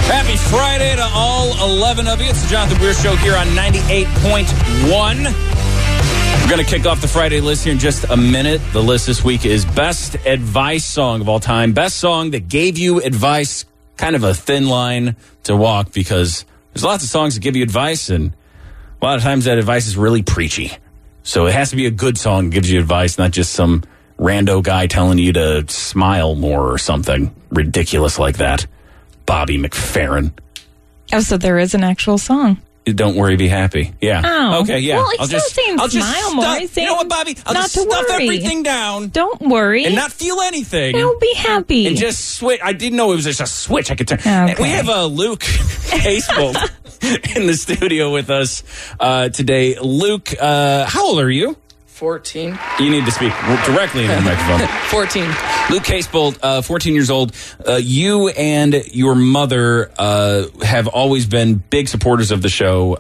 Happy Friday to all 11 of you. It's the Jonathan Weir Show here on 98.1. We're going to kick off the Friday list here in just a minute. The list this week is Best Advice Song of All Time. Best song that gave you advice, kind of a thin line to walk because there's lots of songs that give you advice, and a lot of times that advice is really preachy. So it has to be a good song that gives you advice, not just some rando guy telling you to smile more or something ridiculous like that. Bobby McFerrin. Oh, so there is an actual song. Don't worry, be happy. Yeah. Oh. Okay, yeah. Well, he's not saying smile more. He's saying you know what, Bobby? I'll not just to stuff worry. everything down. Don't worry. And not feel anything. Don't be happy. And just switch. I didn't know it was just a switch I could turn. Okay. We have Luke Casebolt in the studio with us today. Luke, how old are you? 14. You need to speak directly into the microphone. 14. Luke Casebolt, 14 years old. You and your mother have always been big supporters of the show,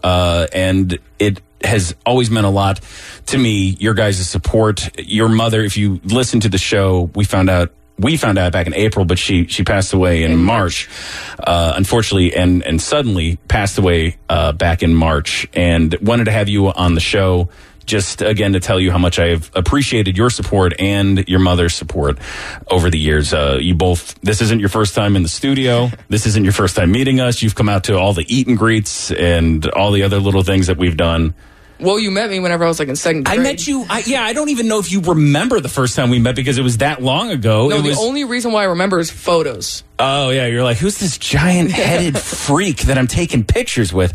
and it has always meant a lot to me, your guys' support. Your mother, if you listen to the show, we found out back in April, but she passed away in March, unfortunately, and suddenly passed away back in March, and wanted to have you on the show. Just, again, to tell you how much I have appreciated your support and your mother's support over the years. You both, this isn't your first time in the studio. This isn't your first time meeting us. You've come out to all the eat and greets and all the other little things that we've done. Well, you met me whenever I was like in second grade. I met you, I don't even know if you remember the first time we met because it was that long ago. No, the only reason why I remember is photos. Oh, yeah, you're like, who's this giant-headed freak that I'm taking pictures with?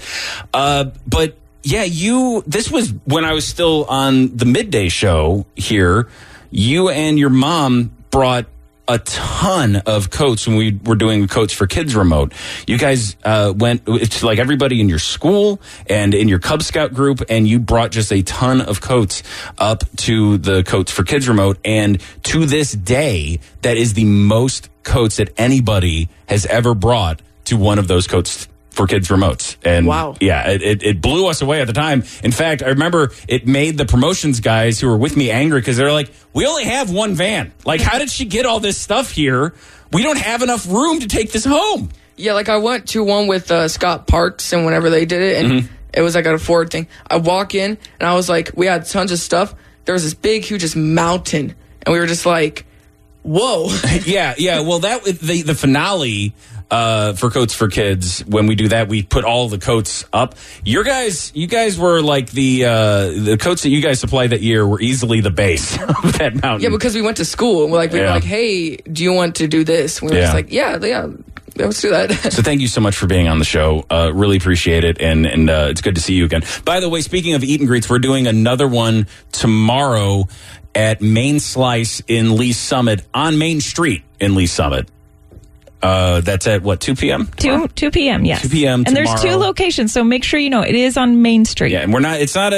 But... yeah, this was when I was still on the midday show here. You and your mom brought a ton of coats when we were doing the Coats for Kids remote. You guys went to like everybody in your school and in your Cub Scout group, and you brought just a ton of coats up to the Coats for Kids remote. And to this day, that is the most coats that anybody has ever brought to one of those Coats for Kids remotes. And wow. Yeah, it blew us away at the time. In fact, I remember it made the promotions guys who were with me angry because they're like, we only have one van. Like, how did she get all this stuff here? We don't have enough room to take this home. Yeah, like I went to one with Scott Parks, and whenever they did it, and it was like at a Ford thing. I walk in, and I was like, we had tons of stuff. There was this big, huge mountain, and we were just like, whoa. Yeah. Well, that the finale for Coats for Kids, when we do that, we put all the coats up. You guys were like the coats that you guys supplied that year were easily the base of that mountain. Yeah, because we went to school, and we were like, hey, do you want to do this? We were just like, yeah, let's do that. So thank you so much for being on the show. Really appreciate it, and it's good to see you again. By the way, speaking of eat and greets, we're doing another one tomorrow at Main Slice in Lee Summit, on Main Street in Lee Summit. That's at what, 2 p.m.? 2 p.m., yes. 2 p.m. And tomorrow. there's 2 locations, so make sure you know it is on Main Street. Yeah, and it's not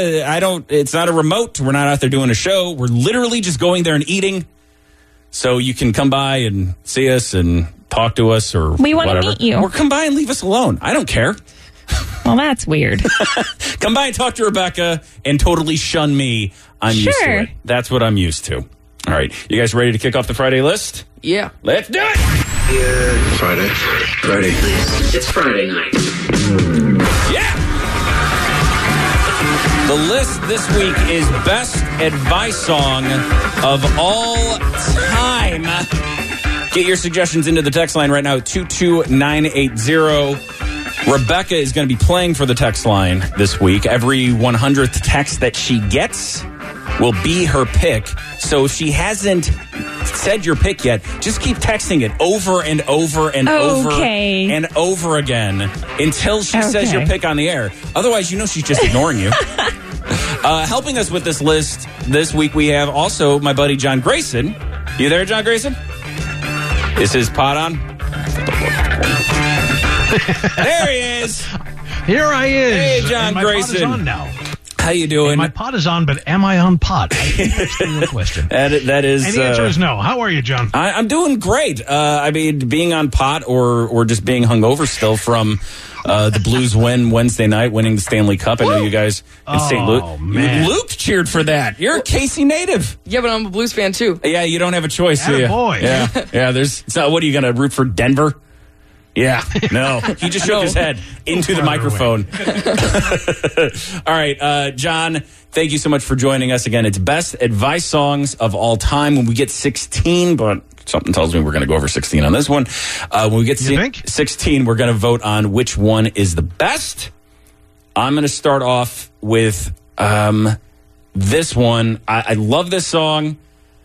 a remote. We're not out there doing a show. We're literally just going there and eating. So you can come by and see us and talk to us or we want whatever. To meet you. Or come by and leave us alone. I don't care. Well, that's weird. Come by and talk to Rebecca and totally shun me. I'm used to it. That's what I'm used to. All right. You guys ready to kick off the Friday list? Yeah. Let's do it. Yeah. Friday. It's Friday night. Yeah. The list this week is Best Advice Song of All Time. Get your suggestions into the text line right now at 22980. Rebecca is going to be playing for the text line this week. Every 100th text that she gets will be her pick. So if she hasn't said your pick yet, just keep texting it over and over and over and over again until she says your pick on the air. Otherwise, she's just ignoring you. Helping us with this list this week, we have also my buddy John Grayson. You there, John Grayson? Is his pot on? There he is. Here I is. Hey, John my Grayson. Pot is on now. How you doing? Hey, my pot is on, but am I on pot? I think that's the real question. That is. And the answer is no. How are you, John? I'm doing great. I mean, being on pot or just being hungover still from the Blues win Wednesday night, winning the Stanley Cup. I know you guys in St. Louis. Oh, man. Luke cheered for that. You're a Casey native. Yeah, but I'm a Blues fan, too. Yeah, you don't have a choice, do you? Boy. Yeah. What are you going to root for, Denver? Yeah, no. He just shook his head into the microphone. All right, John, thank you so much for joining us again. It's best advice songs of all time. When we get 16, but something tells me we're going to go over 16 on this one. When we get 16, we're going to vote on which one is the best. I'm going to start off with this one. I love this song.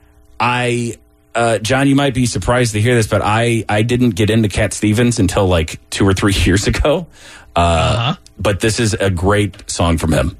John, you might be surprised to hear this, but I didn't get into Cat Stevens until like 2 or 3 years ago. But this is a great song from him.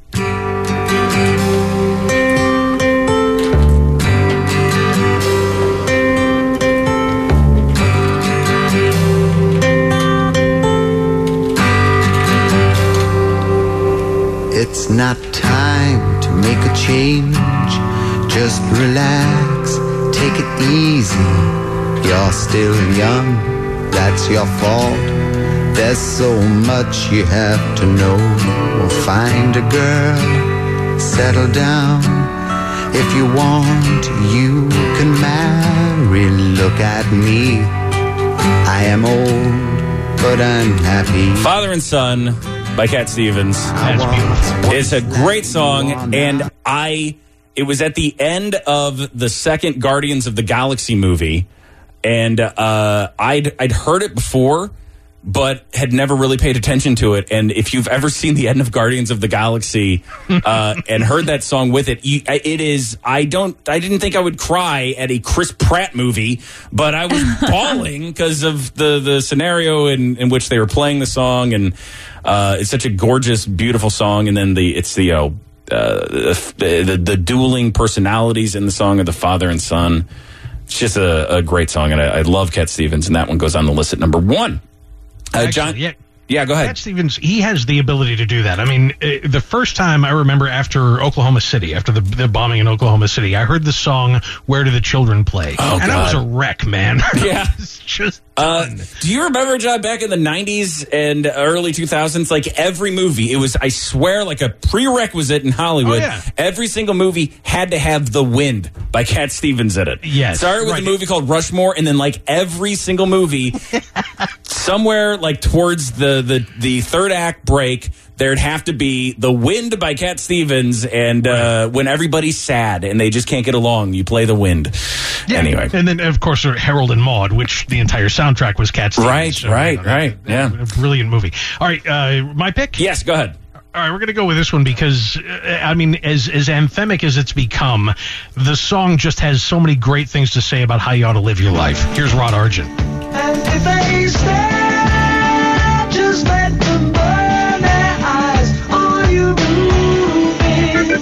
It's not time to make a change. Just relax, take it easy. You're still young, that's your fault. There's so much you have to know. Well, find a girl, settle down. If you want, you can marry. Look at me, I am old, but I'm happy. Father and Son by Cat Stevens. That's beautiful. It's a great song, and it was at the end of the second Guardians of the Galaxy movie, and I'd heard it before, but had never really paid attention to it. And if you've ever seen the end of Guardians of the Galaxy and heard that song with it, it is. I didn't think I would cry at a Chris Pratt movie, but I was bawling because of the scenario in which they were playing the song, and it's such a gorgeous, beautiful song. And then the dueling personalities in the song of the father and son. It's just a great song, and I love Cat Stevens, and that one goes on the list at number 1. John, yeah, go ahead. Cat Stevens, he has the ability to do that. I mean, the first time I remember after Oklahoma City, after the bombing in Oklahoma City, I heard the song "Where Do the Children Play," and I was a wreck, man. Yeah, it's just done. Do you remember, John, back in the 90s and early 2000s, like every movie, it was, I swear, like a prerequisite in Hollywood. Oh, yeah. Every single movie had to have "The Wind" by Cat Stevens in it. Yes, started with a movie called Rushmore, and then like every single movie, somewhere like towards the third act break, there'd have to be "The Wind" by Cat Stevens, and when everybody's sad and they just can't get along, you play "The Wind." Yeah. Anyway. And then, of course, Harold and Maude, which the entire soundtrack was Cat Stevens. Right. Yeah. A brilliant movie. All right, my pick? Yes, go ahead. All right, we're going to go with this one because, I mean, as anthemic as it's become, the song just has so many great things to say about how you ought to live your life. Here's Rod Argent. And if they stare, just let them burn their eyes on you moving.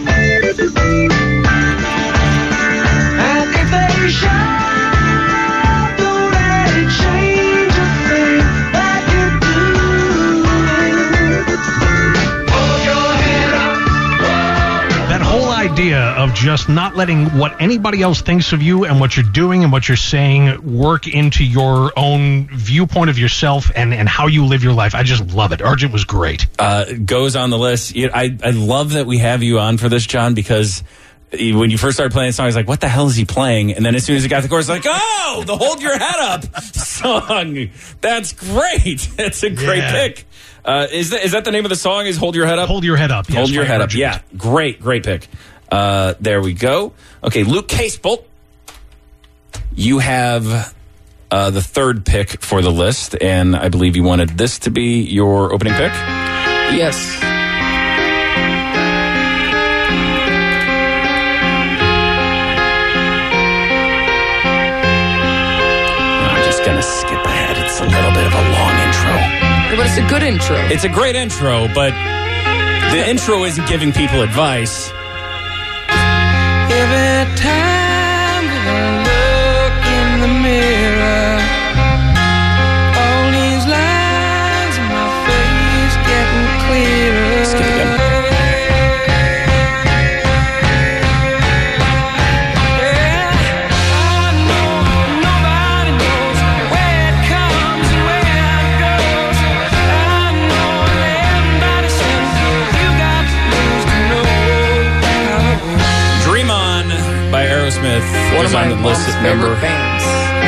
And if they shout, don't let it change a thing that you're doing. Hold your head up. That whole idea of just not letting what anybody else thinks of you and what you're doing and what you're saying work into your own viewpoint of yourself and how you live your life. I just love it. Argent was great. Goes on the list. I love that we have you on for this, John, because when you first started playing the song, I was like, what the hell is he playing? And then as soon as he got to the chorus, like, oh, the Hold Your Head Up song. That's great. That's a great pick. Is that the name of the song, is Hold Your Head Up? Hold Your Head Up. Yes, Hold Your Head Up. Argent. Yeah, great pick. There we go. Okay, Luke Casebolt, you have the third pick for the list, and I believe you wanted this to be your opening pick? Yes. I'm just going to skip ahead. It's a little bit of a long intro. But it's a good intro. It's a great intro, but the intro isn't giving people advice. Every time that I look in the mirror, all these lines in my face getting clearer. Skip again. I know nobody knows where it comes and where it goes. I know everybody says you got news to know how it works. Dream On by Aerosmith One is of my on the list mom's at number. favorite bands. Your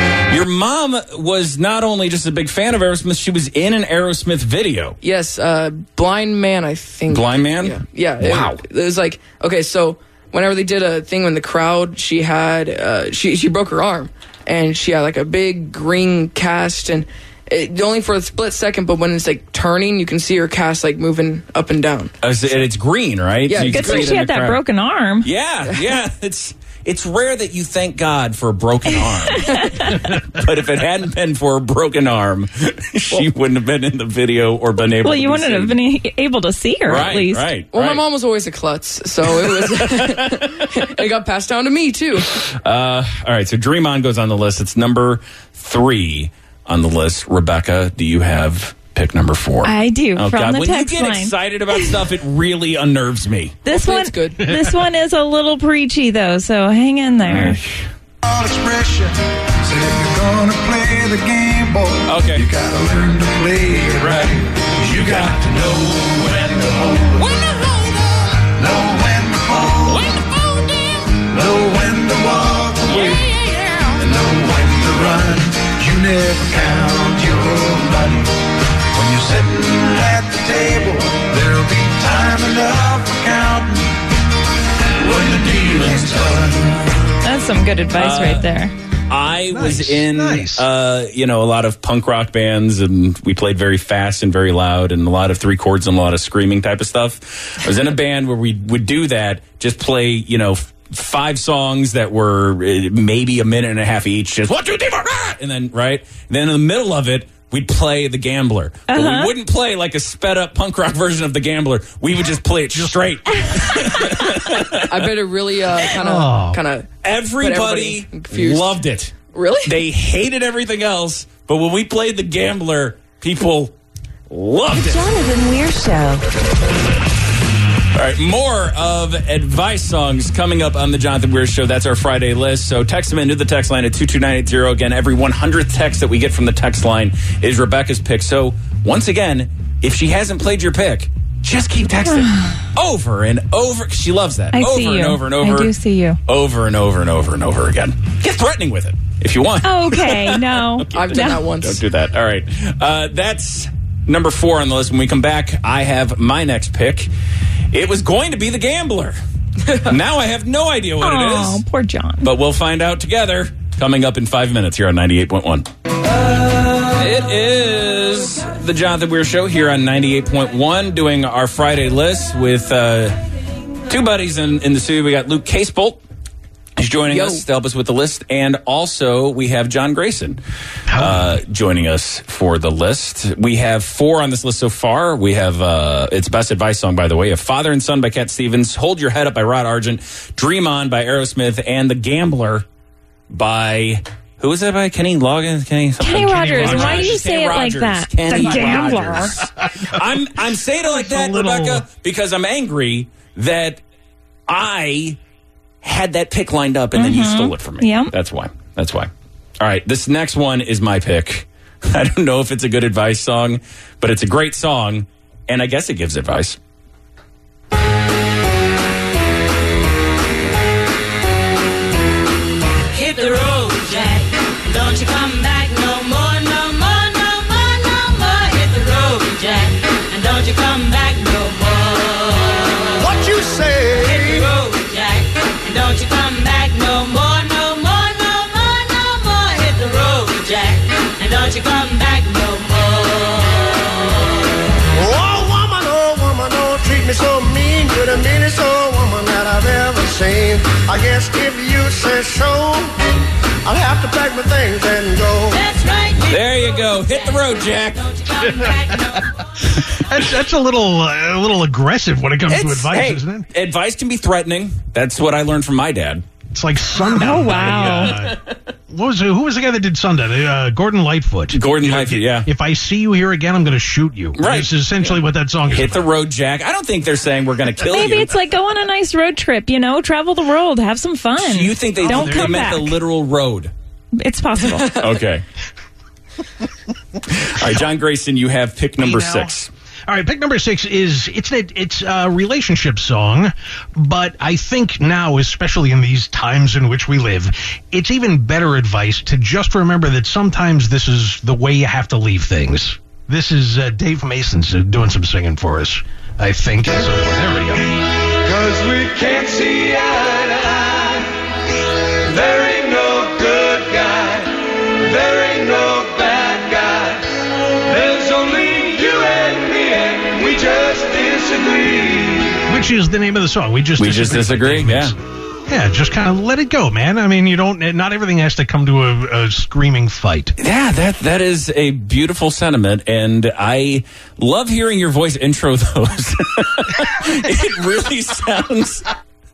Your mom was not only just a big fan of Aerosmith, she was in an Aerosmith video. Yes, Blind Man, I think. Blind Man? Yeah. Wow. It was like, okay, so whenever they did a thing in the crowd, she had, she broke her arm. And she had like a big green cast, and only for a split second, but when it's like turning, you can see her cast like moving up and down. And it's green, right? Yeah, you good can see Good it thing she in had the that crowd. broken arm. Yeah. It's rare that you thank God for a broken arm. But if it hadn't been for a broken arm, she wouldn't have been in the video or been able Well, to you be wouldn't have seen. been able to see her Right, at least. right. Well, my mom was always a klutz, so it was. It got passed down to me too. All right, so Dream On goes on the list. It's number 3 on the list. Rebecca, do you have pick number 4? I do. Oh, from God. the When you text get line. excited about stuff, it really unnerves me. This Hopefully one, it's good. This one is a little preachy though, so hang in there. All expression. Said if you're gonna play the game, boy, Okay. you gotta learn to play it right. You got to know when to hold up, know when to fold, know when to walk away, and know when to run. You never count your money. When you're sitting at the table, there'll be time enough for counting when the dealing's done. That's some good advice right there. I was Nice, in, nice. a lot of punk rock bands, and we played very fast and very loud, and a lot of 3 chords and a lot of screaming type of stuff. I was in a band where we would do that, just play, 5 songs that were maybe a minute and a half each, just 1, 2, 3, 4, ah! And then then in the middle of it, we'd play The Gambler. But we wouldn't play like a sped up punk rock version of The Gambler. We would just play it straight. I bet it really kind of. Everybody confused. loved it. Really? They hated everything else, but when we played The Gambler, people loved it. Jonathan Weir Show. All right, more of advice songs coming up on the Jonathan Weir Show. That's our Friday list. So text them into the text line at 22980. Again, every 100th text that we get from the text line is Rebecca's pick. So once again, if she hasn't played your pick, just keep texting over and over. She loves that. I over see and you. over and over. I do see you. Over and over and over and over again. Get threatening with it if you want. Okay, no. I've done that once. Don't do that. All right. That's number 4 on the list. When we come back, I have my next pick. It was going to be The Gambler. Now I have no idea what it Oh, is. poor John. But we'll find out together coming up in 5 minutes here on 98.1. It is the Jonathan Weir Show here on 98.1, doing our Friday list with 2 buddies in the studio. We got Luke Casebolt. He's joining us to help us with the list. And also, we have John Grayson joining us for the list. We have 4 on this list so far. We have, it's Best Advice Song, by the way, A Father and Son by Cat Stevens, Hold Your Head Up by Rod Argent, Dream On by Aerosmith, and The Gambler by... Who was that by? Kenny Loggins? Kenny Rogers. Rogers. Why do you say Kenny it like Rogers. that? Kenny The Gambler. Rogers. I'm saying it like that, little- Rebecca, because I'm angry that I had that pick lined up and then you stole it from me. Yep. That's why. All right, this next one is my pick. I don't know if it's a good advice song, but it's a great song, and I guess it gives advice. Hit the road, Jack. Don't you come back no more, no more, no more, no more. Hit the road, Jack. And don't you come back no more. What you say? Hit the road, Jack. And don't you come back no more, no more, no more, no more. Hit the road, Jack. And don't you come back no more. Oh woman, don't treat me so mean. You're the meanest old woman that I've ever seen. I guess if you say so, I'll have to pack my things and go. That's right. There you go. Hit the road, Jack. Don't you come back no more. That's a little aggressive when it comes to advice, hey, isn't it? advice can be threatening. That's what I learned from my dad. It's like Sundown. Oh, wow. Who was the guy that did Sundown? Gordon Lightfoot. Gordon Lightfoot, yeah. If I see you here again, I'm going to shoot you. Right. This is essentially what that song is Hit the about. road, Jack. I don't think they're saying we're going to kill Maybe you. it's like go on a nice road trip, travel the world, have some fun. Do you think they don't they come meant back? the literal road? It's possible. Okay. All right, John Grayson, you have pick number Hey, now. 6. All right, pick number 6 is it's a relationship song, but I think now, especially in these times in which we live, it's even better advice to just remember that sometimes this is the way you have to leave things. This is Dave Mason doing some singing for us, I think. So, there we go. 'Cause we can't see eye to eye. There ain't no good guy. There ain't no bad guy. There's only you and me, and we just disagree. Which is the name of the song. We just disagree. Yeah. Yeah, just kind of let it go, man. I mean, not everything has to come to a screaming fight. Yeah, that is a beautiful sentiment, and I love hearing your voice intro those. It really sounds.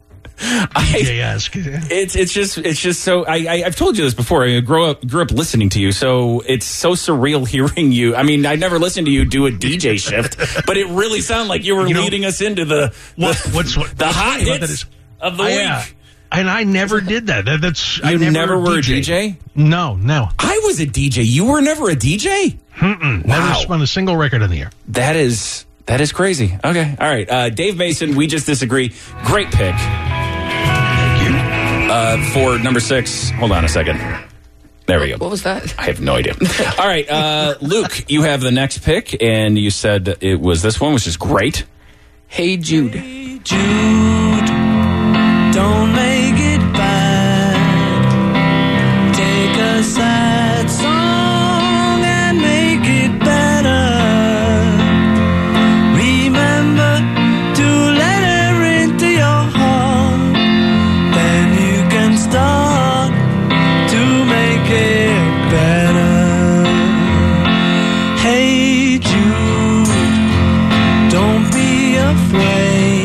It's just so. I've told you this before. I grew up listening to you, so it's so surreal hearing you. I mean, I never listened to you do a DJ shift, but it really sounded like you were leading us into the hot hits of the week. And I never did that. I never were a DJ? No. I was a DJ. You were never a DJ? Wow. Never spun a single record in the air. That is crazy. Okay. All right. Dave Mason, We Just Disagree. Great pick. Thank you. For number 6. Hold on a second. There we go. What was that? I have no idea. All right. Luke, you have the next pick, and you said it was this one, which is great. Hey Jude. Hey Jude, don't make it bad. Take a sad song and make it better. Remember to let her into your heart. Then you can start to make it better. Hey Jude, don't be afraid.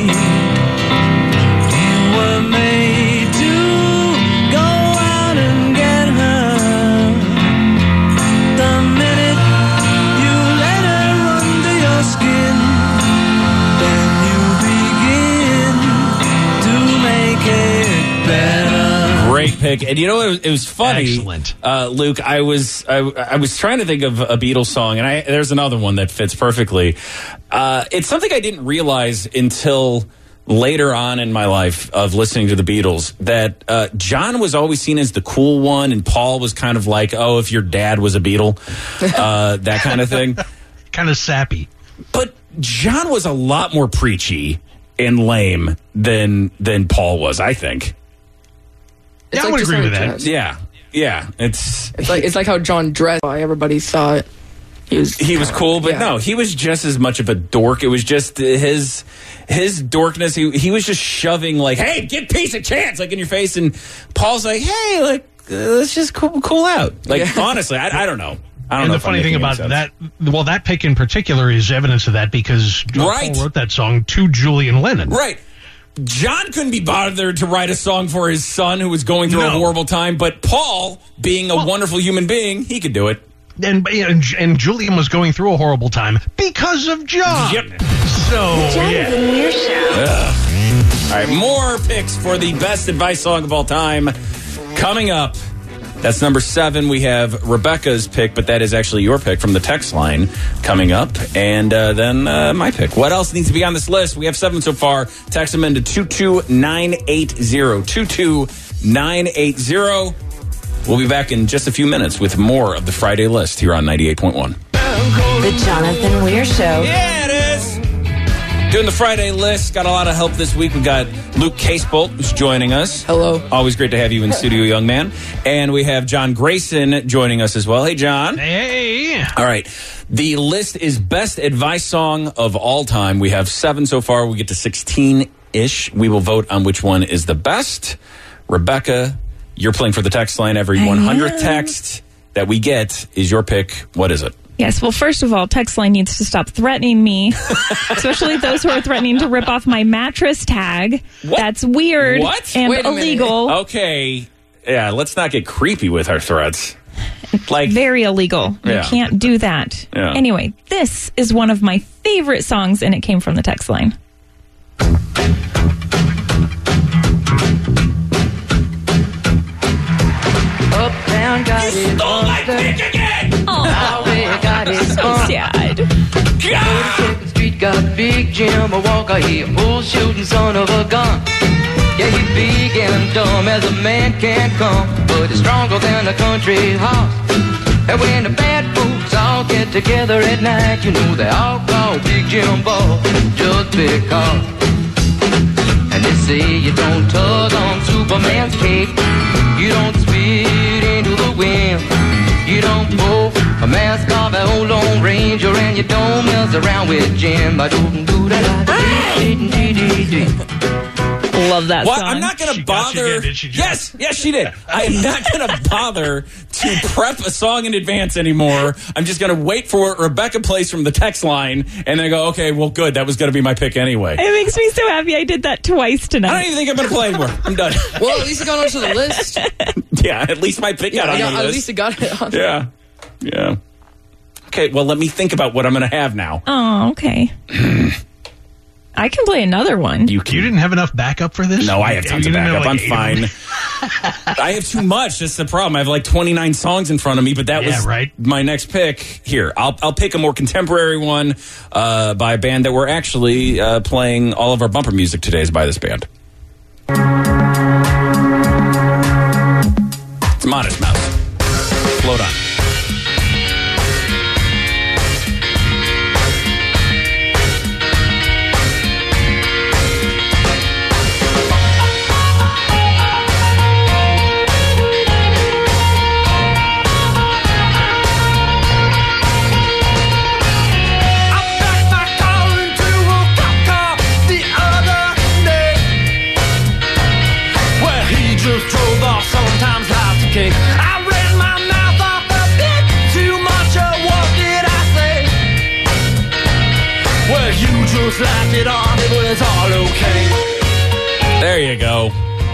Great pick. And you know, it was funny. Excellent. Luke, I was trying to think of a Beatles song, and there's another one that fits perfectly. It's something I didn't realize until later on in my life of listening to the Beatles, that John was always seen as the cool one, and Paul was kind of like, oh, if your dad was a Beatle, that kind of thing. Kind of sappy. But John was a lot more preachy and lame than Paul was, I think. It's I like would just agree how with he that. dressed. Yeah. It's like how John dressed. Why everybody thought he was cool, but yeah. no, he was just as much of a dork. It was just his dorkness. He was just shoving like, "Hey, get peace a chance!" like in your face, and Paul's like, "Hey, like let's just cool out." Like honestly, I don't know. I don't know. And the funny thing about that pick in particular is evidence of that, because Paul wrote that song to Julian Lennon. Right. John couldn't be bothered to write a song for his son who was going through a horrible time, but Paul, being a wonderful human being, he could do it. And Julian was going through a horrible time because of John. Yep. So, Jonathan Weir Show. All right, more picks for the best advice song of all time coming up. That's number 7. We have Rebecca's pick, but that is actually your pick from the text line coming up. And then my pick. What else needs to be on this list? We have 7 so far. Text them into 22980. 22980. We'll be back in just a few minutes with more of the Friday list here on 98.1. The Jonathan Weir Show. Yeah, it is. Doing the Friday list. Got a lot of help this week. We got Luke Casebolt, who's joining us. Hello. Always great to have you in studio, young man. And we have John Grayson joining us as well. Hey, John. Hey. All right. The list is best advice song of all time. We have 7 so far. We get to 16-ish. We will vote on which one is the best. Rebecca, you're playing for the text line. Every 100th text that we get is your pick. What is it? Yes, well, first of all, text line needs to stop threatening me, especially those who are threatening to rip off my mattress tag. What? That's weird and Wait a minute. illegal. Okay. Yeah, let's not get creepy with our threats. Like Very illegal. You Yeah. can't do that. Yeah. Anyway, this is one of my favorite songs, and it came from the text line. Up, down, got it. stole my pick again! Oh, Got it. so sad. God! that Big Jim Walker, he a bull shooting son of a gun. Yeah, he's big and dumb as a man can come, but he's stronger than a country horse. And when the bad folks all get together at night, you know they all call Big Jim Ball just because. And they say you don't tug on Superman's cape, you don't spit into the wind, you don't pull a mask off an old Lone Ranger, and you don't mess around with Jim. Love that Well, song. I'm not going to She got you bother. again, did she, Jen? Yes, she did. I am not going to bother to prep a song in advance anymore. I'm just going to wait for what Rebecca plays from the text line, and then go, okay, well, good. That was going to be my pick anyway. It makes me so happy I did that twice I tonight. don't even think I'm going to play anymore. I'm done. Well, at least it got onto the list. Yeah, at least my pick got on the At list. least it got it on. Yeah. Okay, well, let me think about what I'm going to have now. Oh, okay. I can play another one. You didn't have enough backup for this? No, I have tons You of didn't have, backup. like, I'm 8 of fine. them? I have too much. That's the problem. I have like 29 songs in front of me, but that Yeah, was right. my next pick. Here, I'll pick a more contemporary one by a band that we're actually playing. All of our bumper music today is by this band. It's Modest Mouse. Float on. I backed my car into a cop car the other day. Well, he just drove off, sometimes life's a cake. I ran my mouth off a bit too much, what did I say? Well, you just laughed it off, it was all okay. There you go.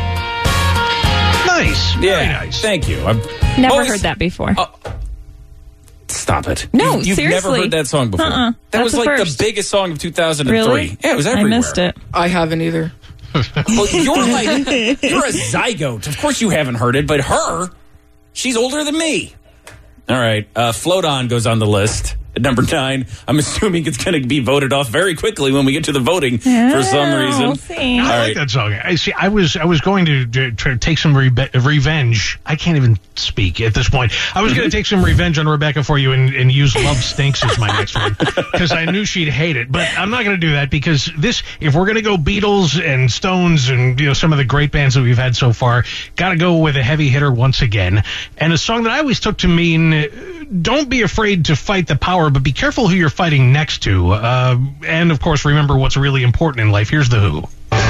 Nice. Very Yeah, nice. thank you. I've Never always- heard that before. Stop it. No, You've never seriously. heard that song before. Uh-uh. That That's was the like first. the biggest song of 2003. Really? Yeah, it was I everywhere. missed it. I haven't either. Well, you're a zygote. Of course you haven't heard it, but she's older than me. All right. Float On goes on the list at number 9. I'm assuming it's going to be voted off very quickly when we get to the voting for some reason. we'll see. I All like right. that song. I was going to try to take some revenge. I can't even speak at this point. I was going to take some revenge on Rebecca for you and use Love Stinks as my next one because I knew she'd hate it. But I'm not going to do that because if we're going to go Beatles and Stones and some of the great bands that we've had so far, got to go with a heavy hitter once again. And a song that I always took to mean don't be afraid to fight the power, but be careful who you're fighting next to. And of course, remember what's really important in life. Here's The Who.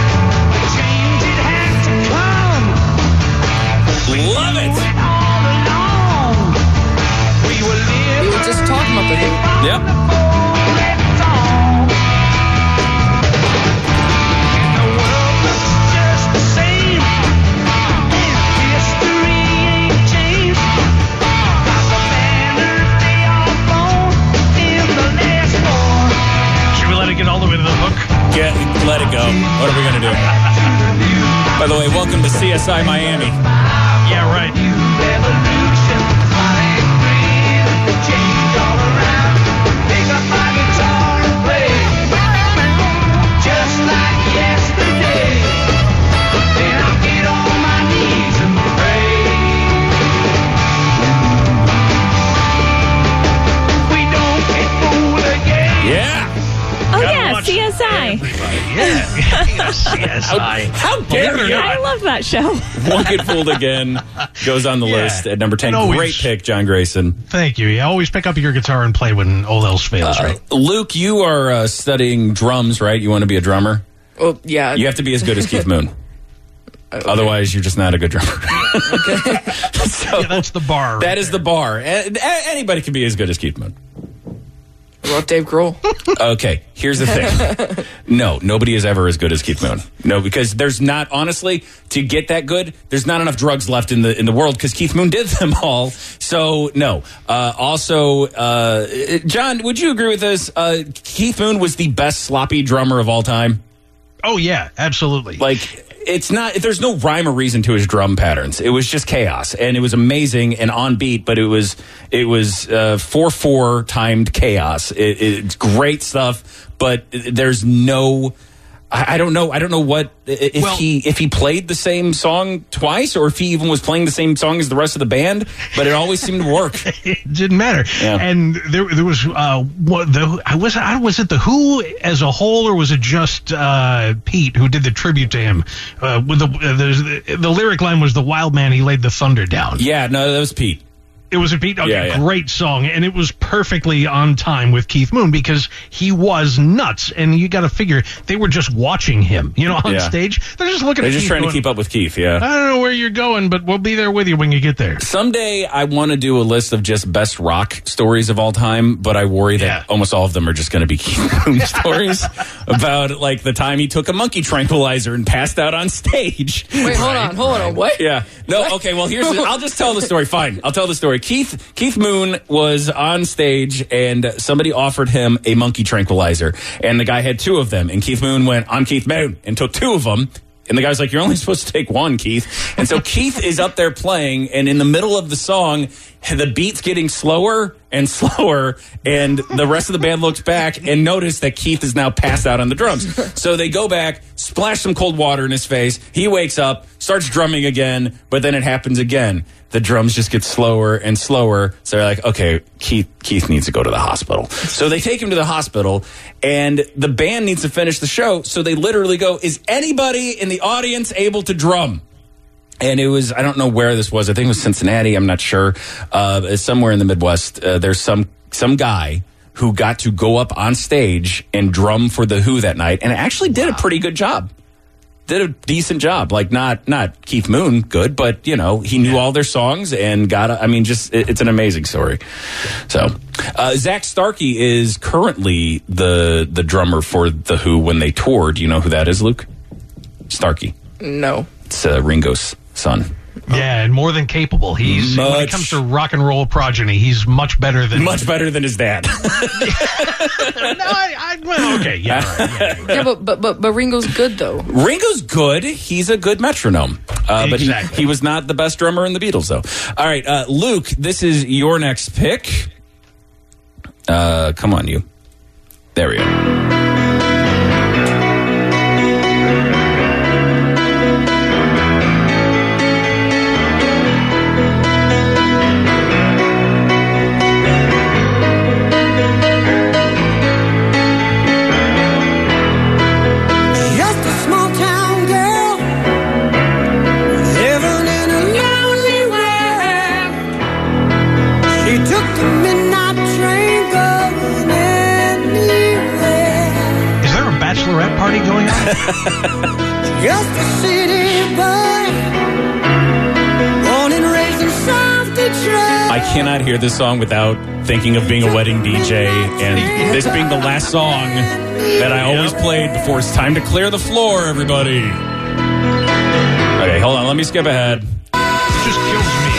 Love it. We were just talking about the Who. Yep. Should we let it get all the way to the hook? Let it go. What are we going to do? By the way, welcome to CSI Miami. Yeah, right. Yeah. Oh, Gotta yeah, watch CSI. Yeah. CSI. How dare Believe it or you? not. I love that show. Won't Get Fooled Again goes on the Yeah. list at number 10. And always- Great pick, John Grayson. Thank you. Yeah, always pick up your guitar and play when all else fails, right? Luke, you are studying drums, right? You want to be a drummer? Oh, yeah. You have to be as good as Keith Moon. Otherwise, you're just not a good drummer. So Yeah, that's the bar. Right that is the bar. Anybody can be as good as Keith Moon. What about Dave Grohl? Okay, here's the thing. No, nobody is ever as good as Keith Moon. No, because there's not, honestly, to get that good, there's not enough drugs left in the world because Keith Moon did them all. So, no. Also, John, would you agree with this? Keith Moon was the best sloppy drummer of all time? Oh, yeah, absolutely. Like, it's not, there's no rhyme or reason to his drum patterns. It was just chaos, and it was amazing and on beat, but it was 4/4 timed chaos. It's great stuff, but there's no, I don't know what, if he played the same song twice, or if he even was playing the same song as the rest of the band, but it always seemed to work. It didn't matter. Yeah. And there was was it the Who as a whole, or was it just Pete who did the tribute to him? With the lyric line was, "The wild man, he laid the thunder down." Yeah, no, that was Pete. It was a Pete. Okay, Yeah. Great song, and it was perfectly on time with Keith Moon because he was nuts. And you got to figure they were just watching him, on Yeah. stage. They're just looking. They're at just Keith trying to going, keep up with Keith. Yeah. I don't know where you're going, but we'll be there with you when you get there. Someday I want to do a list of just best rock stories of all time, but I worry that almost all of them are just going to be Keith Moon stories about like the time he took a monkey tranquilizer and passed out on stage. Wait, hold on. What? Yeah. No, okay, well, I'll just tell the story. Fine. I'll tell the story. Keith Moon was on stage and somebody offered him a monkey tranquilizer, and the guy had 2 of them, and Keith Moon went, "I'm Keith Moon," and took 2 of them. And the guy's like, "You're only supposed to take 1, Keith." And so Keith is up there playing, and in the middle of the song, the beat's getting slower and slower, and the rest of the band looks back and notice that Keith is now passed out on the drums. So they go back, splash some cold water in his face. He wakes up, starts drumming again, but then it happens again. The drums just get slower and slower. So they're like, okay, Keith needs to go to the hospital. So they take him to the hospital, and the band needs to finish the show. So they literally go, "Is anybody in the audience able to drum?" And it was, I don't know where this was. I think it was Cincinnati. I'm not sure. It's somewhere in the Midwest. There's some guy who got to go up on stage and drum for The Who that night, and actually did a pretty good job. Did a decent job. Like, not Keith Moon good, but, he knew all their songs and it's an amazing story. So, Zach Starkey is currently the drummer for The Who when they toured. You know who that is, Luke? Starkey. No. It's Ringo's son. Yeah, and more than capable. He's when it comes to rock and roll progeny, he's much better than his dad. Okay, yeah, right, yeah. Yeah, but Ringo's good though. Ringo's good. He's a good metronome. But Exactly. he was not the best drummer in the Beatles, though. All right, Luke, this is your next pick. Come on, you. There we go. Just a small town girl living in a lonely world. She took the midnight train going anywhere. Is there a bachelorette party going on? Just a city boy, born and raised in South Detroit. I cannot hear this song without thinking of being a wedding DJ and this being the last song that I always played before it's time to clear the floor, everybody. Okay, hold on. Let me skip ahead. It just kills me.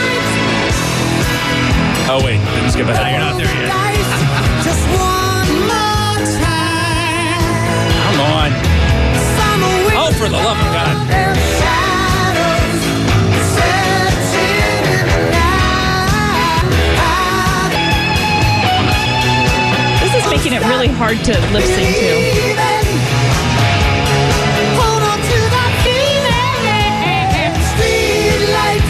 Oh, wait. Didn't skip ahead. You're not there yet. Just one more time. Come on. Summer wind Oh, for the love of God. and shadows searching in the night. This is making it really hard to lip sync to. Hold on to that feeling. Street light,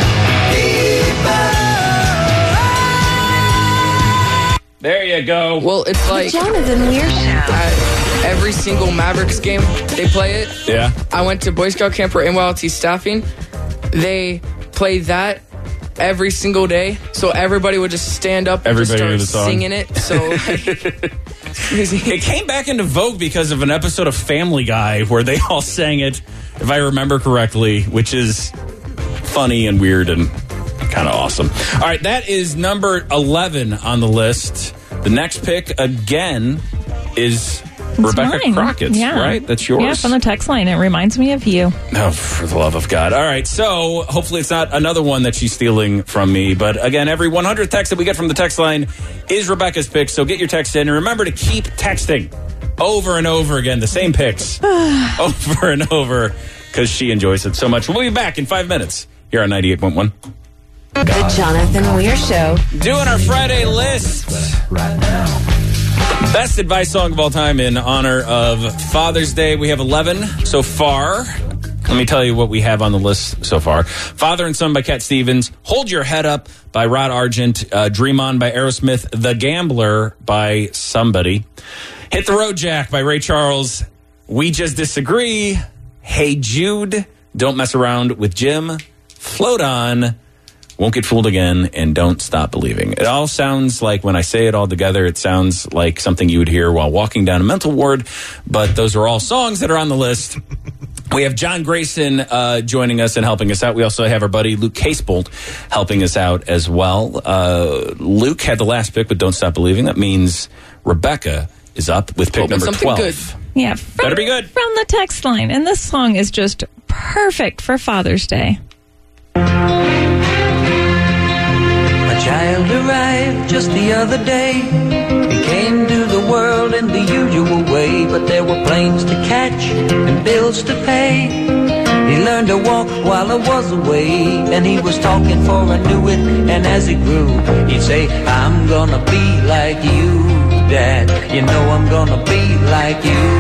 people. There you go. Well, it's like Jonathan Weir Show. every single Mavericks game they play it. Yeah. I went to Boy Scout camp for NYLT staffing. They play that every single day, so everybody would just stand up and Everybody knew just the start song. singing it. So it's crazy. It came back into vogue because of an episode of Family Guy where they all sang it, if I remember correctly, which is funny and weird and kind of awesome. All right, that is number 11 on the list. The next pick, again, is Rebecca mine. Crockett's, Yeah. right? That's yours? Yeah, from the text line. It reminds me of you. Oh, for the love of God. All right, so hopefully it's not another one that she's stealing from me. But again, every 100 text that we get from the text line is Rebecca's pick. So get your text in. And remember to keep texting. over and over again, the same picks over and over because she enjoys it so much. We'll be back in 5 minutes here on 98.1. The Jonathan Weir Show. Doing our Friday list. Right now. Best advice song of all time in honor of Father's Day. We have 11 so far. Let me tell you what we have on the list so far. Father and Son by Cat Stevens. Hold Your Head Up by Rod Argent. Dream On by Aerosmith. The Gambler by somebody. Hit the Road Jack by Ray Charles. We Just Disagree. Hey Jude. Don't Mess Around with Jim. Float On. Won't Get Fooled Again, and Don't Stop Believing. It all sounds like, when I say it all together, it sounds like something you would hear while walking down a mental ward, but those are all songs that are on the list. We have John Grayson joining us and helping us out. We also have our buddy Luke Casebolt helping us out as well. Luke had the last pick with Don't Stop Believing. That means Rebecca is up with pick number 12. Good. Yeah, Better be good. From the text line. And this song is just perfect for Father's Day. A child arrived just the other day. He came to the world in the usual way, but there were planes to catch and bills to pay. He learned to walk while I was away, and he was talking for I knew it, and as he grew, he'd say, I'm gonna be like you, Dad. You know I'm gonna be like you.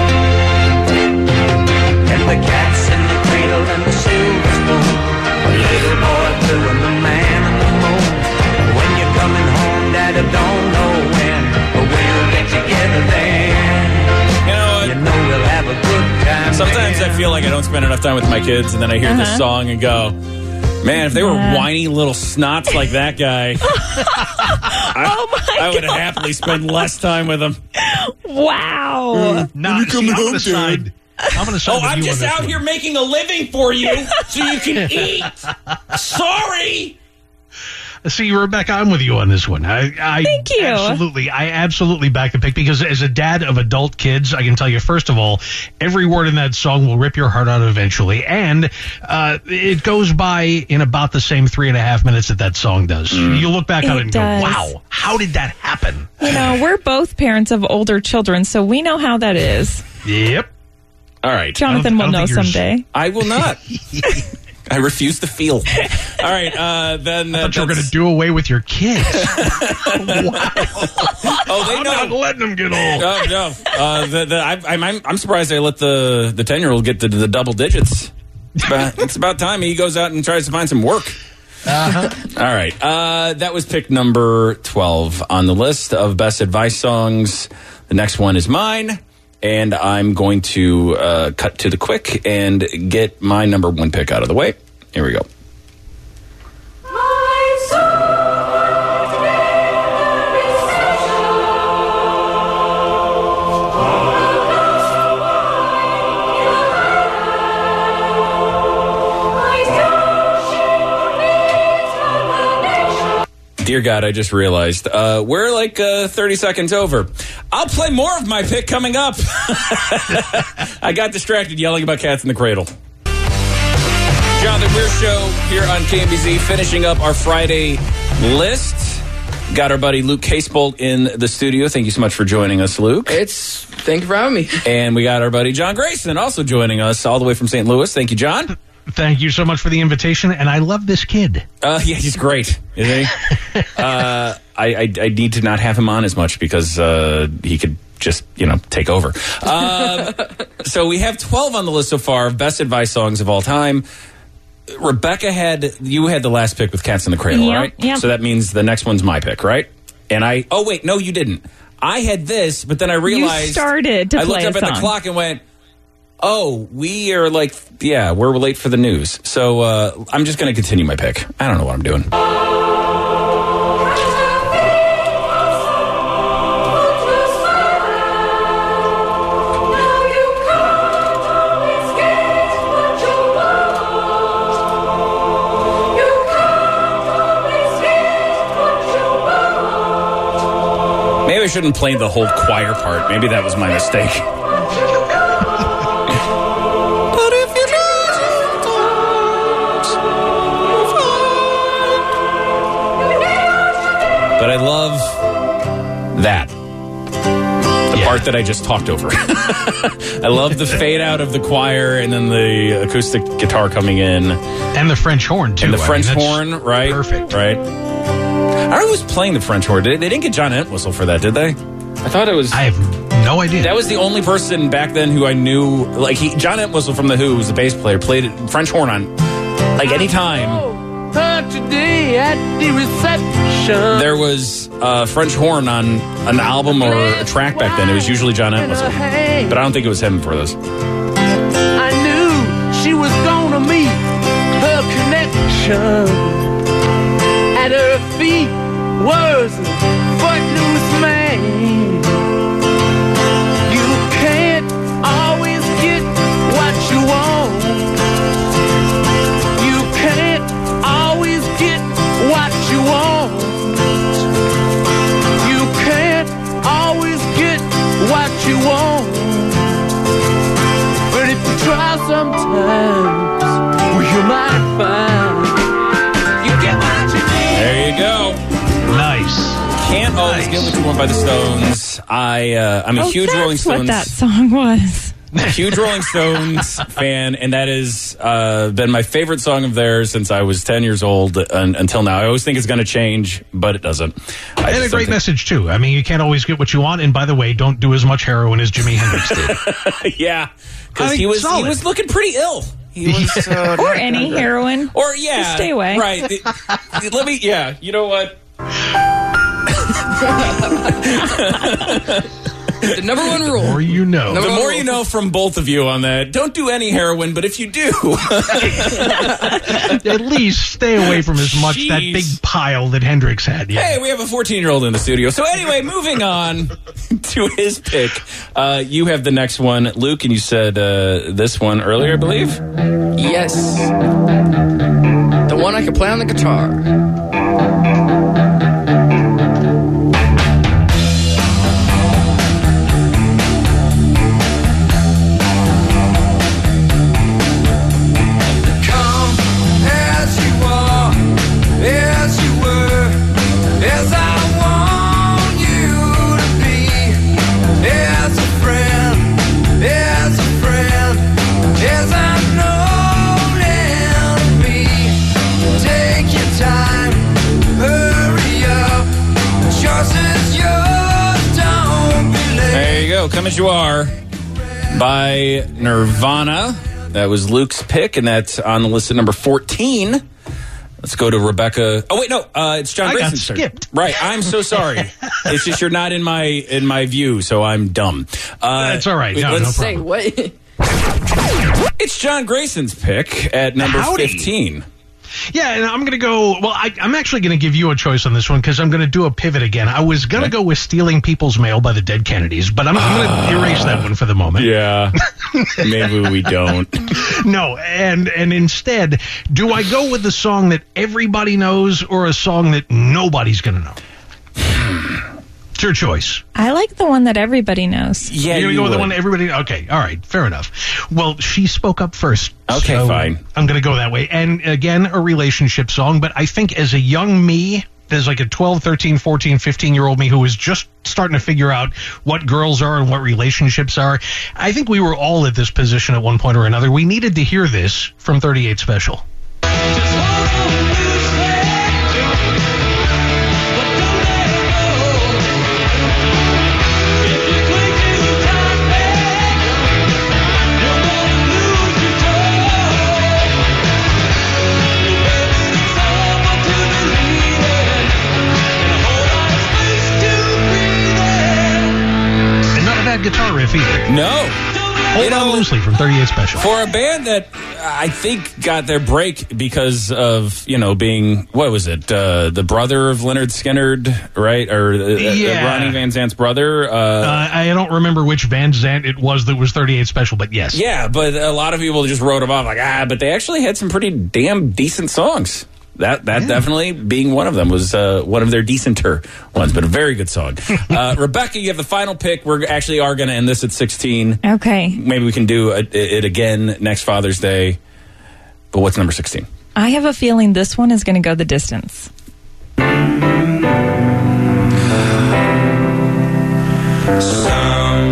And the cat's in the cradle and the silver spoon, a little boy blue and the man on the moon. When you're coming home, Dad, I don't know when, but we'll get together then. You know what? You know we'll have a good time. Sometimes I feel like I don't spend enough time with my kids, and then I hear this song and go, man, if they were whiny little snots like that guy, I would happily spend less time with them. Wow. I'm going to side. I'm going to side with I'm you just on this out one. here making a living for you so you can eat. Sorry. See, Rebecca, I'm with you on this one. Thank you. I absolutely back the pick, because as a dad of adult kids, I can tell you, first of all, every word in that song will rip your heart out eventually. And it goes by in about the same 3.5 minutes that song does. You look back on it and go, wow, how did that happen? You know, we're both parents of older children, so we know how that is. Yep. All right. Jonathan will know someday. I will not. I refuse to feel. All right, then... I thought you were going to do away with your kids. Wow. Oh, they I'm know. not letting them get old. No. I'm surprised they let the 10-year-old get to the double digits. It's about time he goes out and tries to find some work. All right, that was pick number 12 on the list of best advice songs. The next one is mine. And I'm going to cut to the quick and get my number 1 pick out of the way. Here we go. Dear God, I just realized we're like 30 seconds over. I'll play more of my pick coming up. I got distracted yelling about Cats in the Cradle. Jonathan Weir Show here on KMBZ, finishing up our Friday list. Got our buddy Luke Casebolt in the studio. Thank you so much for joining us, Luke. Thank you for having me. And we got our buddy John Grayson also joining us all the way from St. Louis. Thank you, John. Thank you so much for the invitation, and I love this kid. Yeah, he's great, isn't he? I need to not have him on as much because he could just, take over. So we have 12 on the list so far of best advice songs of all time. Rebecca you had the last pick with Cats in the Cradle, right? Yep. So that means the next one's my pick, right? And oh wait, no, you didn't. I had this, but then I realized You started to I play looked up a at the song. clock and went, oh, we are we're late for the news. So I'm just going to continue my pick. I don't know what I'm doing. Maybe I shouldn't play the whole choir part. Maybe that was my mistake. But I love that. The part that I just talked over. I love the fade out of the choir and then the acoustic guitar coming in. And the French horn, too. And the French that's horn, right? Perfect. Right. I don't know who was playing the French horn. They didn't get John Entwistle for that, did they? I thought it was... I have no idea. That was the only person back then who I knew. Like, John Entwistle from The Who, was the bass player, played French horn on, like, any time. Today at the reception. There was French horn on an album or a track back then. It was usually John Entwistle. But I don't think it was him for this. I knew she was gonna meet her connection. At her feet was a footloose man. You can't always get what you want. You can't always get what you want. You can't always get what you want. But if you try sometimes, well, you might find you get what you need. There you go. Nice. Can't always get what you want by the Stones. I'm a huge Rolling That's what Stones. that song was. Huge Rolling Stones fan, and that has been my favorite song of theirs since I was 10 years old until now. I always think it's going to change, but it doesn't. And a great message, too. I mean, you can't always get what you want. And by the way, don't do as much heroin as Jimi Hendrix did. Yeah, because he was looking pretty ill. He was, Or any heroin. Or, yeah. Just stay away. Right. You know what? The number one rule. The more you know. The more you know from both of you on that. Don't do any heroin, but if you do, at least stay away from as much that big pile that Hendrix had. Yeah. Hey, we have a 14-year-old in the studio. So anyway, moving on to his pick. You have the next one, Luke, and you said this one earlier, I believe? Yes. The one I can play on the guitar. Come As You Are by Nirvana. That was Luke's pick, and that's on the list at number 14. Let's go to Rebecca. Oh, wait, no. It's John Grayson's turn. Skipped. Right. I'm so sorry. It's just you're not in my view, so I'm dumb. That's all right. No Let's say problem. what? It's John Grayson's pick at number 15. Yeah, and I'm going to go... Well, I'm actually going to give you a choice on this one because I'm going to do a pivot again. I was going to go with Stealing People's Mail by the Dead Kennedys, but I'm going to erase that one for the moment. Yeah. Maybe we don't. No, and instead, do I go with the song that everybody knows or a song that nobody's going to know? It's your choice. I like the one that everybody knows. Yeah, You're going to go with the one everybody... Okay, all right, fair enough. Well, she spoke up first. Okay, so fine. I'm going to go that way. And again, a relationship song, but I think as a young me, there's like a 12, 13, 14, 15-year-old me who was just starting to figure out what girls are and what relationships are. I think we were all at this position at one point or another. We needed to hear this from 38 Special. Guitar riff either. No. Hold on loosely from 38 Special. For a band that I think got their break because of, being, what was it, the brother of Leonard Skinner, right? Or Ronnie Van Zant's brother? I don't remember which Van Zant it was that was 38 Special, but yes. Yeah, but a lot of people just wrote them off like, but they actually had some pretty damn decent songs. That definitely being one of them was one of their decenter ones, but a very good song. Rebecca, you have the final pick. We actually are going to end this at 16. Okay. Maybe we can do it again next Father's Day. But what's number 16? I have a feeling this one is going to go the distance. Some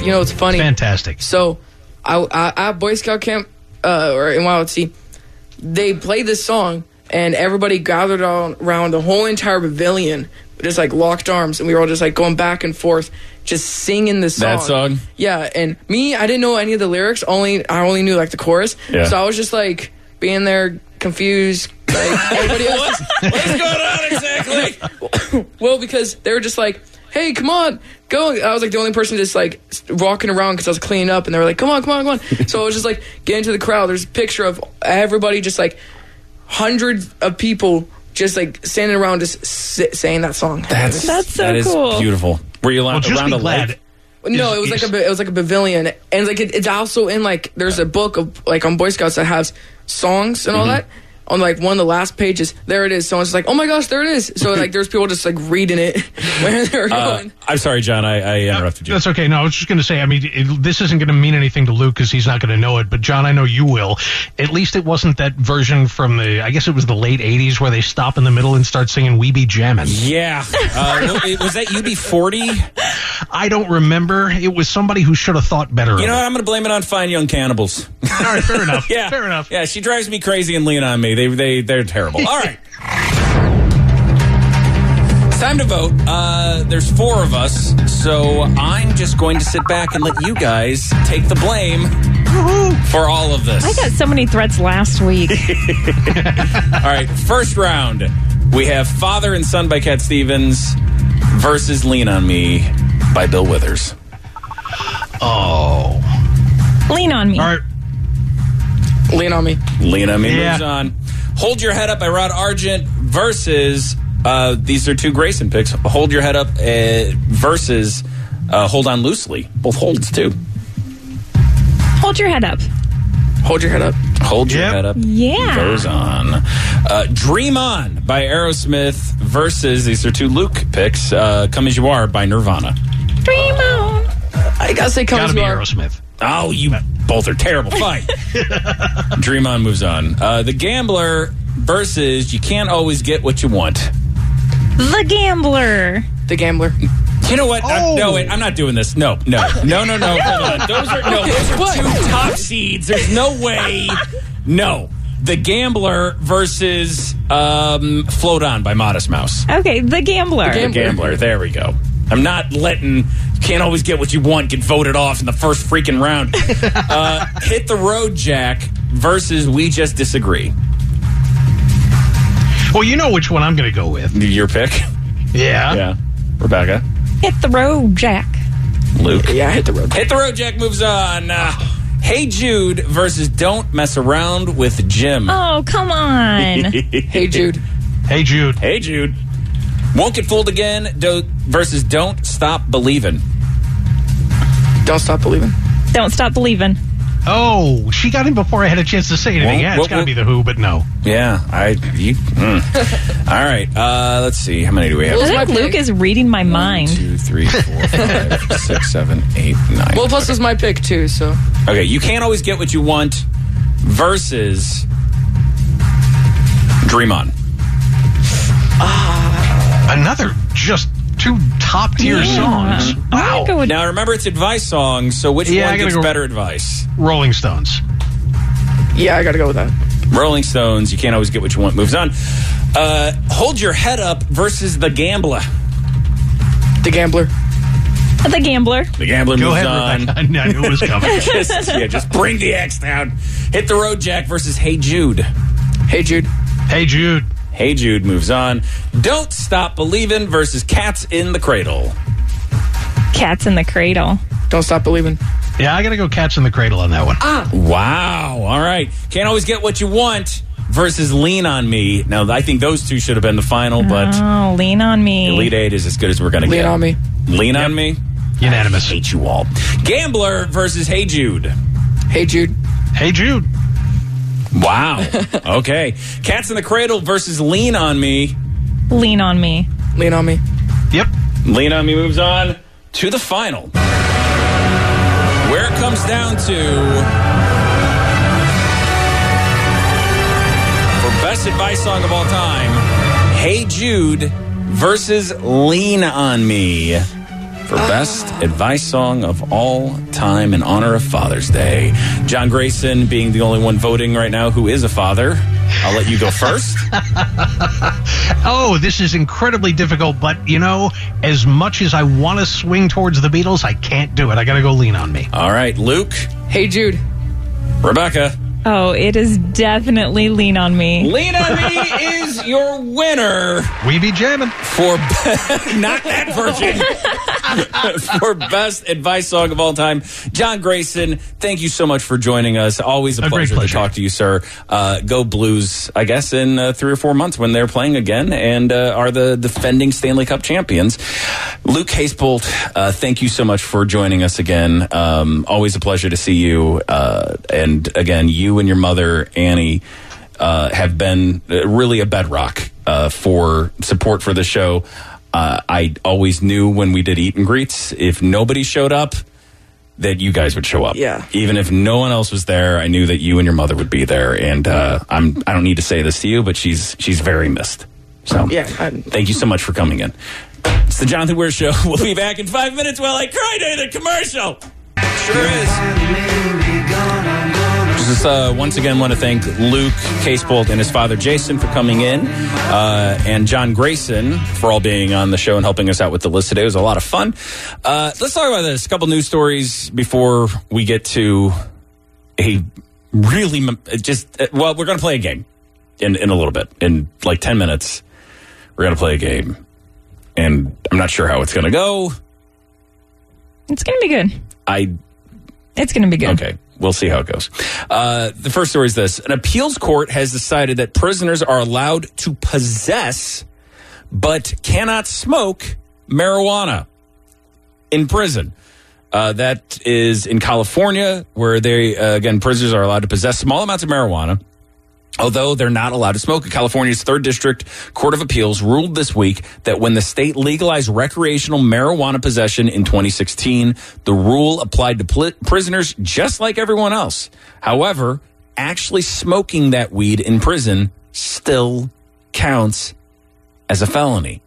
you know, it's funny. Fantastic. So, I at Boy Scout camp or in YLC, they played this song, and everybody gathered around the whole entire pavilion, just like locked arms, and we were all just like going back and forth, just singing this song. That song? Yeah, and me, I didn't know any of the lyrics. I only knew like the chorus. Yeah. So I was just like being there, confused. Like everybody else. What's going on exactly? Well, because they were just like, hey, come on, go. I was like the only person just like walking around because I was cleaning up, and they were like, come on. So I was just like getting to the crowd. There's a picture of everybody, just like hundreds of people just like standing around just saying that song. That's so that cool. is beautiful. Were you Well, just around be a glad. lake? No, it was like a pavilion, and like it's also in like there's a book of like on Boy Scouts that has songs and all that. On like one of the last pages, there it is. Someone's just like, "Oh my gosh, there it is!" So like, there's people just like reading it where they're going. I'm sorry, John. I interrupted you. That's okay. No, I was just going to say, I mean, this isn't going to mean anything to Luke because he's not going to know it. But John, I know you will. At least it wasn't that version from I guess it was the late 80s where they stop in the middle and start singing We Be Jammin'. Yeah. Was that UB40? I don't remember. It was somebody who should have thought better. You know what? I'm going to blame it on Fine Young Cannibals. All right, fair enough. Yeah. Fair enough. Yeah, she drives me crazy and Lean on Me. They're terrible. All right. It's time to vote. There's 4 of us, so I'm just going to sit back and let you guys take the blame for all of this. I got so many threats last week. All right, first round. We have Father and Son by Cat Stevens versus Lean on Me by Bill Withers. Oh. Lean on Me. All right. Lean on Me. Lean on Me Yeah. moves on. Hold Your Head Up by Rod Argent versus, these are 2 Grayson picks. Hold Your Head Up versus Hold On Loosely. Both holds, too. Hold your head up. Hold your head up. Hold Your Yep. Head Up Yeah. goes on. Dream On by Aerosmith versus, these are 2 Luke picks, Come As You Are by Nirvana. Dream on. I gotta say, come Gotta as be you are. Aerosmith. Oh, you both are terrible. Fine. Dream On moves on. The Gambler versus You Can't Always Get What You Want. The Gambler. The Gambler. You know what? Oh. No, wait. I'm not doing this. No. Hold on. Those are 2 top seeds. There's no way. No. The Gambler versus Float On by Modest Mouse. Okay, The Gambler. The Gambler. There we go. I'm not letting You Can't Always Get What You Want get voted off in the first freaking round. Hit the Road Jack versus We Just Disagree. Well, you know which one I'm going to go with. Your pick? Yeah. Yeah. Rebecca? Hit the road, Jack. Luke? Yeah, hit the road. Hit the Road Jack moves on. Hey Jude versus Don't Mess Around with Jim. Oh, come on. Hey Jude. Hey, Jude. Hey Jude. Won't Get Fooled Again versus Don't Stop Believin'. Don't stop believing. Don't stop believing. Oh, she got in before I had a chance to say anything. Yeah, it's got to be The Who, but no. Yeah, All right, let's see. How many do we have? I was my think Luke pick? is reading my 1, mind. 2, 3, 4, 5, 6, 7, 8, 9. Well, plus was my pick too. So Okay, You Can't Always Get What You Want versus Dream On. Another just 2 top-tier songs. I'm gonna go with Now remember, it's advice songs, so which Yeah, I one gotta gets go- better advice? Rolling Stones. yeah, I gotta go with that. Rolling Stones, You Can't Always Get What You Want moves on. Hold Your Head Up versus The Gambler. The Gambler. The Gambler. The Gambler Go moves ahead, on. Rebecca. I knew it was coming. just bring the X down. Hit the Road Jack versus Hey Jude. Hey Jude. Hey, Jude. Hey Jude moves on. Don't Stop Believin' versus Cats in the Cradle. Cats in the Cradle. Don't stop believing. Yeah, I got to go Cats in the Cradle on that one. Wow. All right. Can't Always Get What You Want versus Lean on Me. Now, I think those 2 should have been the final, but Oh, Lean on Me. Elite 8 is as good as we're going to get. Lean on me. Lean on Me? Unanimous. Hate you all. Gambler versus Hey Jude. Hey Jude. Hey, Jude. Wow. Okay. Cats in the Cradle versus Lean on Me. Lean on Me. Lean on me. Yep. Lean on Me moves on to the final, where it comes down to, for best advice song of all time, Hey Jude versus Lean on Me. for Best Advice Song of All Time in honor of Father's Day. John Grayson being the only one voting right now who is a father. I'll let you go first. Oh, this is incredibly difficult, but, you know, as much as I want to swing towards the Beatles, I can't do it. I got to go Lean on Me. All right, Luke. Hey, Jude. Rebecca. Oh, it is definitely Lean on Me. Lean on Me is your winner. We be jamming. For not that version. For Best Advice Song of All Time. John Grayson, thank you so much for joining us. Always a pleasure to talk to you, sir. Go Blues, I guess, in 3 or 4 months when they're playing again and are the defending Stanley Cup champions. Luke Hasebolt, thank you so much for joining us again. Always a pleasure to see you. And again, you and your mother, Annie, have been really a bedrock for support for the show. I always knew when we did eat and greets, if nobody showed up, that you guys would show up. Yeah. Even if no one else was there, I knew that you and your mother would be there. And I don't need to say this to you, but she's very missed. So Yeah. thank you so much for coming in. It's the Jonathan Weir Show. We'll be back in 5 minutes while I cry during the commercial. Sure is. Just once again want to thank Luke Hasebolt and his father Jason for coming in, and John Grayson for all being on the show and helping us out with the list today. It was a lot of fun. Let's talk about this. A couple news stories before we get to a really we're going to play a game in a little bit. In like 10 minutes, we're going to play a game, and I'm not sure how it's going to go. It's going to be good. It's going to be good. Okay. We'll see how it goes. The first story is this. An appeals court has decided that prisoners are allowed to possess but cannot smoke marijuana in prison. That is in California, where again, prisoners are allowed to possess small amounts of marijuana, although they're not allowed to smoke. California's 3rd District Court of Appeals ruled this week that when the state legalized recreational marijuana possession in 2016, the rule applied to prisoners just like everyone else. However, actually smoking that weed in prison still counts as a felony.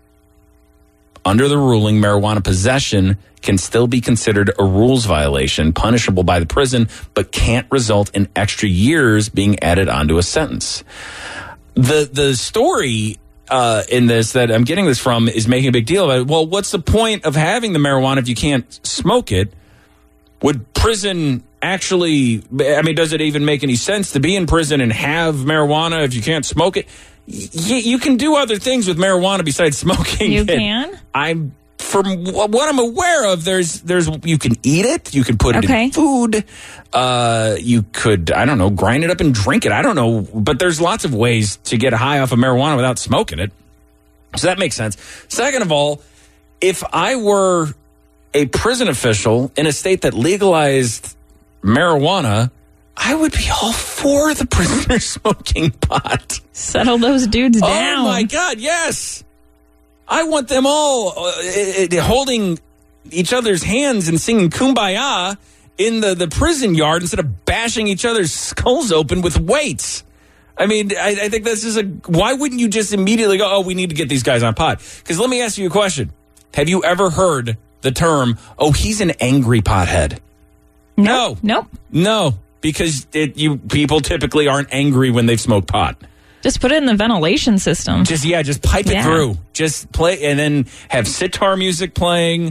Under the ruling, marijuana possession can still be considered a rules violation, punishable by the prison, but can't result in extra years being added onto a sentence. The story in this that I'm getting this from is making a big deal about, well, what's the point of having the marijuana if you can't smoke it? Would prison actually, does it even make any sense to be in prison and have marijuana if you can't smoke it? You can do other things with marijuana besides smoking. You can? From what I'm aware of, there's you can eat it, you can put it in food, you could, I don't know, grind it up and drink it. I don't know, but there's lots of ways to get high off of marijuana without smoking it. So that makes sense. Second of all, if I were a prison official in a state that legalized marijuana, I would be all for the prisoners smoking pot. Settle those dudes down. Oh my God, yes. I want them all holding each other's hands and singing Kumbaya in the prison yard instead of bashing each other's skulls open with weights. I mean, I think this is why wouldn't you just immediately go, oh, we need to get these guys on pot? Because let me ask you a question. Have you ever heard the term, oh, he's an angry pothead? No. Nope. No, because people typically aren't angry when they've smoked pot. Just put it in the ventilation system. Just pipe it through. Just play, and then have sitar music playing.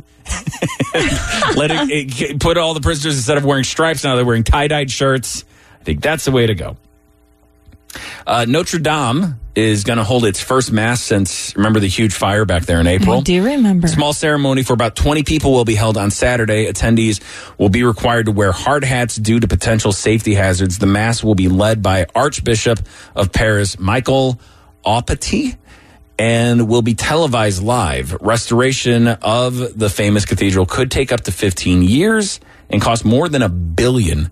Let it put all the prisoners, instead of wearing stripes, now they're wearing tie-dyed shirts. I think that's the way to go. Notre Dame is going to hold its first mass since, remember the huge fire back there in April? I do remember. Small ceremony for about 20 people will be held on Saturday. Attendees will be required to wear hard hats due to potential safety hazards. The mass will be led by Archbishop of Paris, Michael Aupetit, and will be televised live. Restoration of the famous cathedral could take up to 15 years and cost more than $1 billion.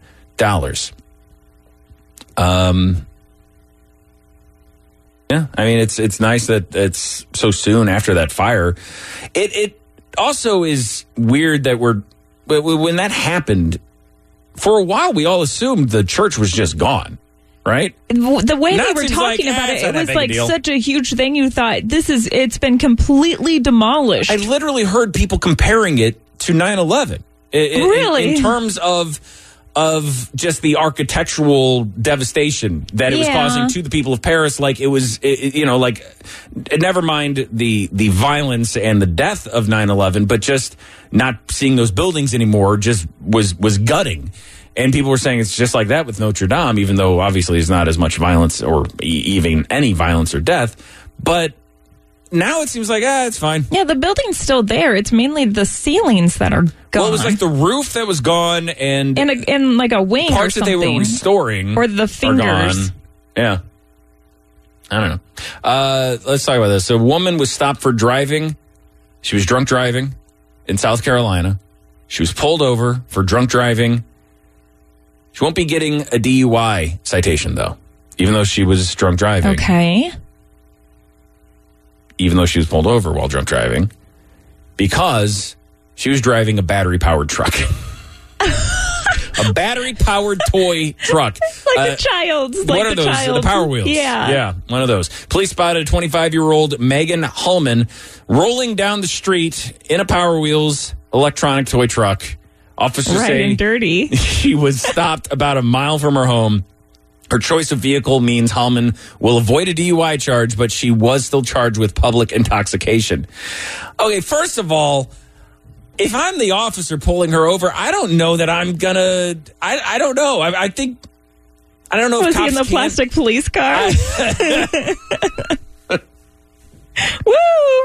Yeah, I mean, it's nice that it's so soon after that fire. It also is weird that when that happened, for a while we all assumed the church was just gone. right? The way Now they it were seems talking like, about it's it, not it that was big a like deal. such a huge thing. You thought it's been completely demolished. I literally heard people comparing it to 9/11. Really? In terms of just the architectural devastation that it was Yeah. causing to the people of Paris. Like it was, never mind the violence and the death of 9/11, but just not seeing those buildings anymore just was gutting. And people were saying it's just like that with Notre Dame, even though obviously there's not as much violence or even any violence or death. But now it seems like, it's fine. Yeah, the building's still there. It's mainly the ceilings that are gone. Well, it was like the roof that was gone and like a wing or parts that something. they were restoring Or the are fingers. gone. Yeah. I don't know. Let's talk about this. So a woman was stopped for driving. She was drunk driving in South Carolina. She was pulled over for drunk driving. She won't be getting a DUI citation, though, even though she was drunk driving. Okay. Even though she was pulled over while drunk driving, because she was driving a battery-powered truck. A battery-powered toy truck. Like the child's. Like what are those? child's. The Power Wheels. Yeah. Yeah, one of those. Police spotted a 25-year-old Megan Hullman rolling down the street in a Power Wheels electronic toy truck. Officers Right say and dirty. she was stopped about a mile from her home. Her choice of vehicle means Hullman will avoid a DUI charge, but she was still charged with public intoxication. Okay, first of all, if I'm the officer pulling her over, I don't know that I'm gonna. I don't know. I think I don't know Was if he cops in the can't- plastic police car? Woo!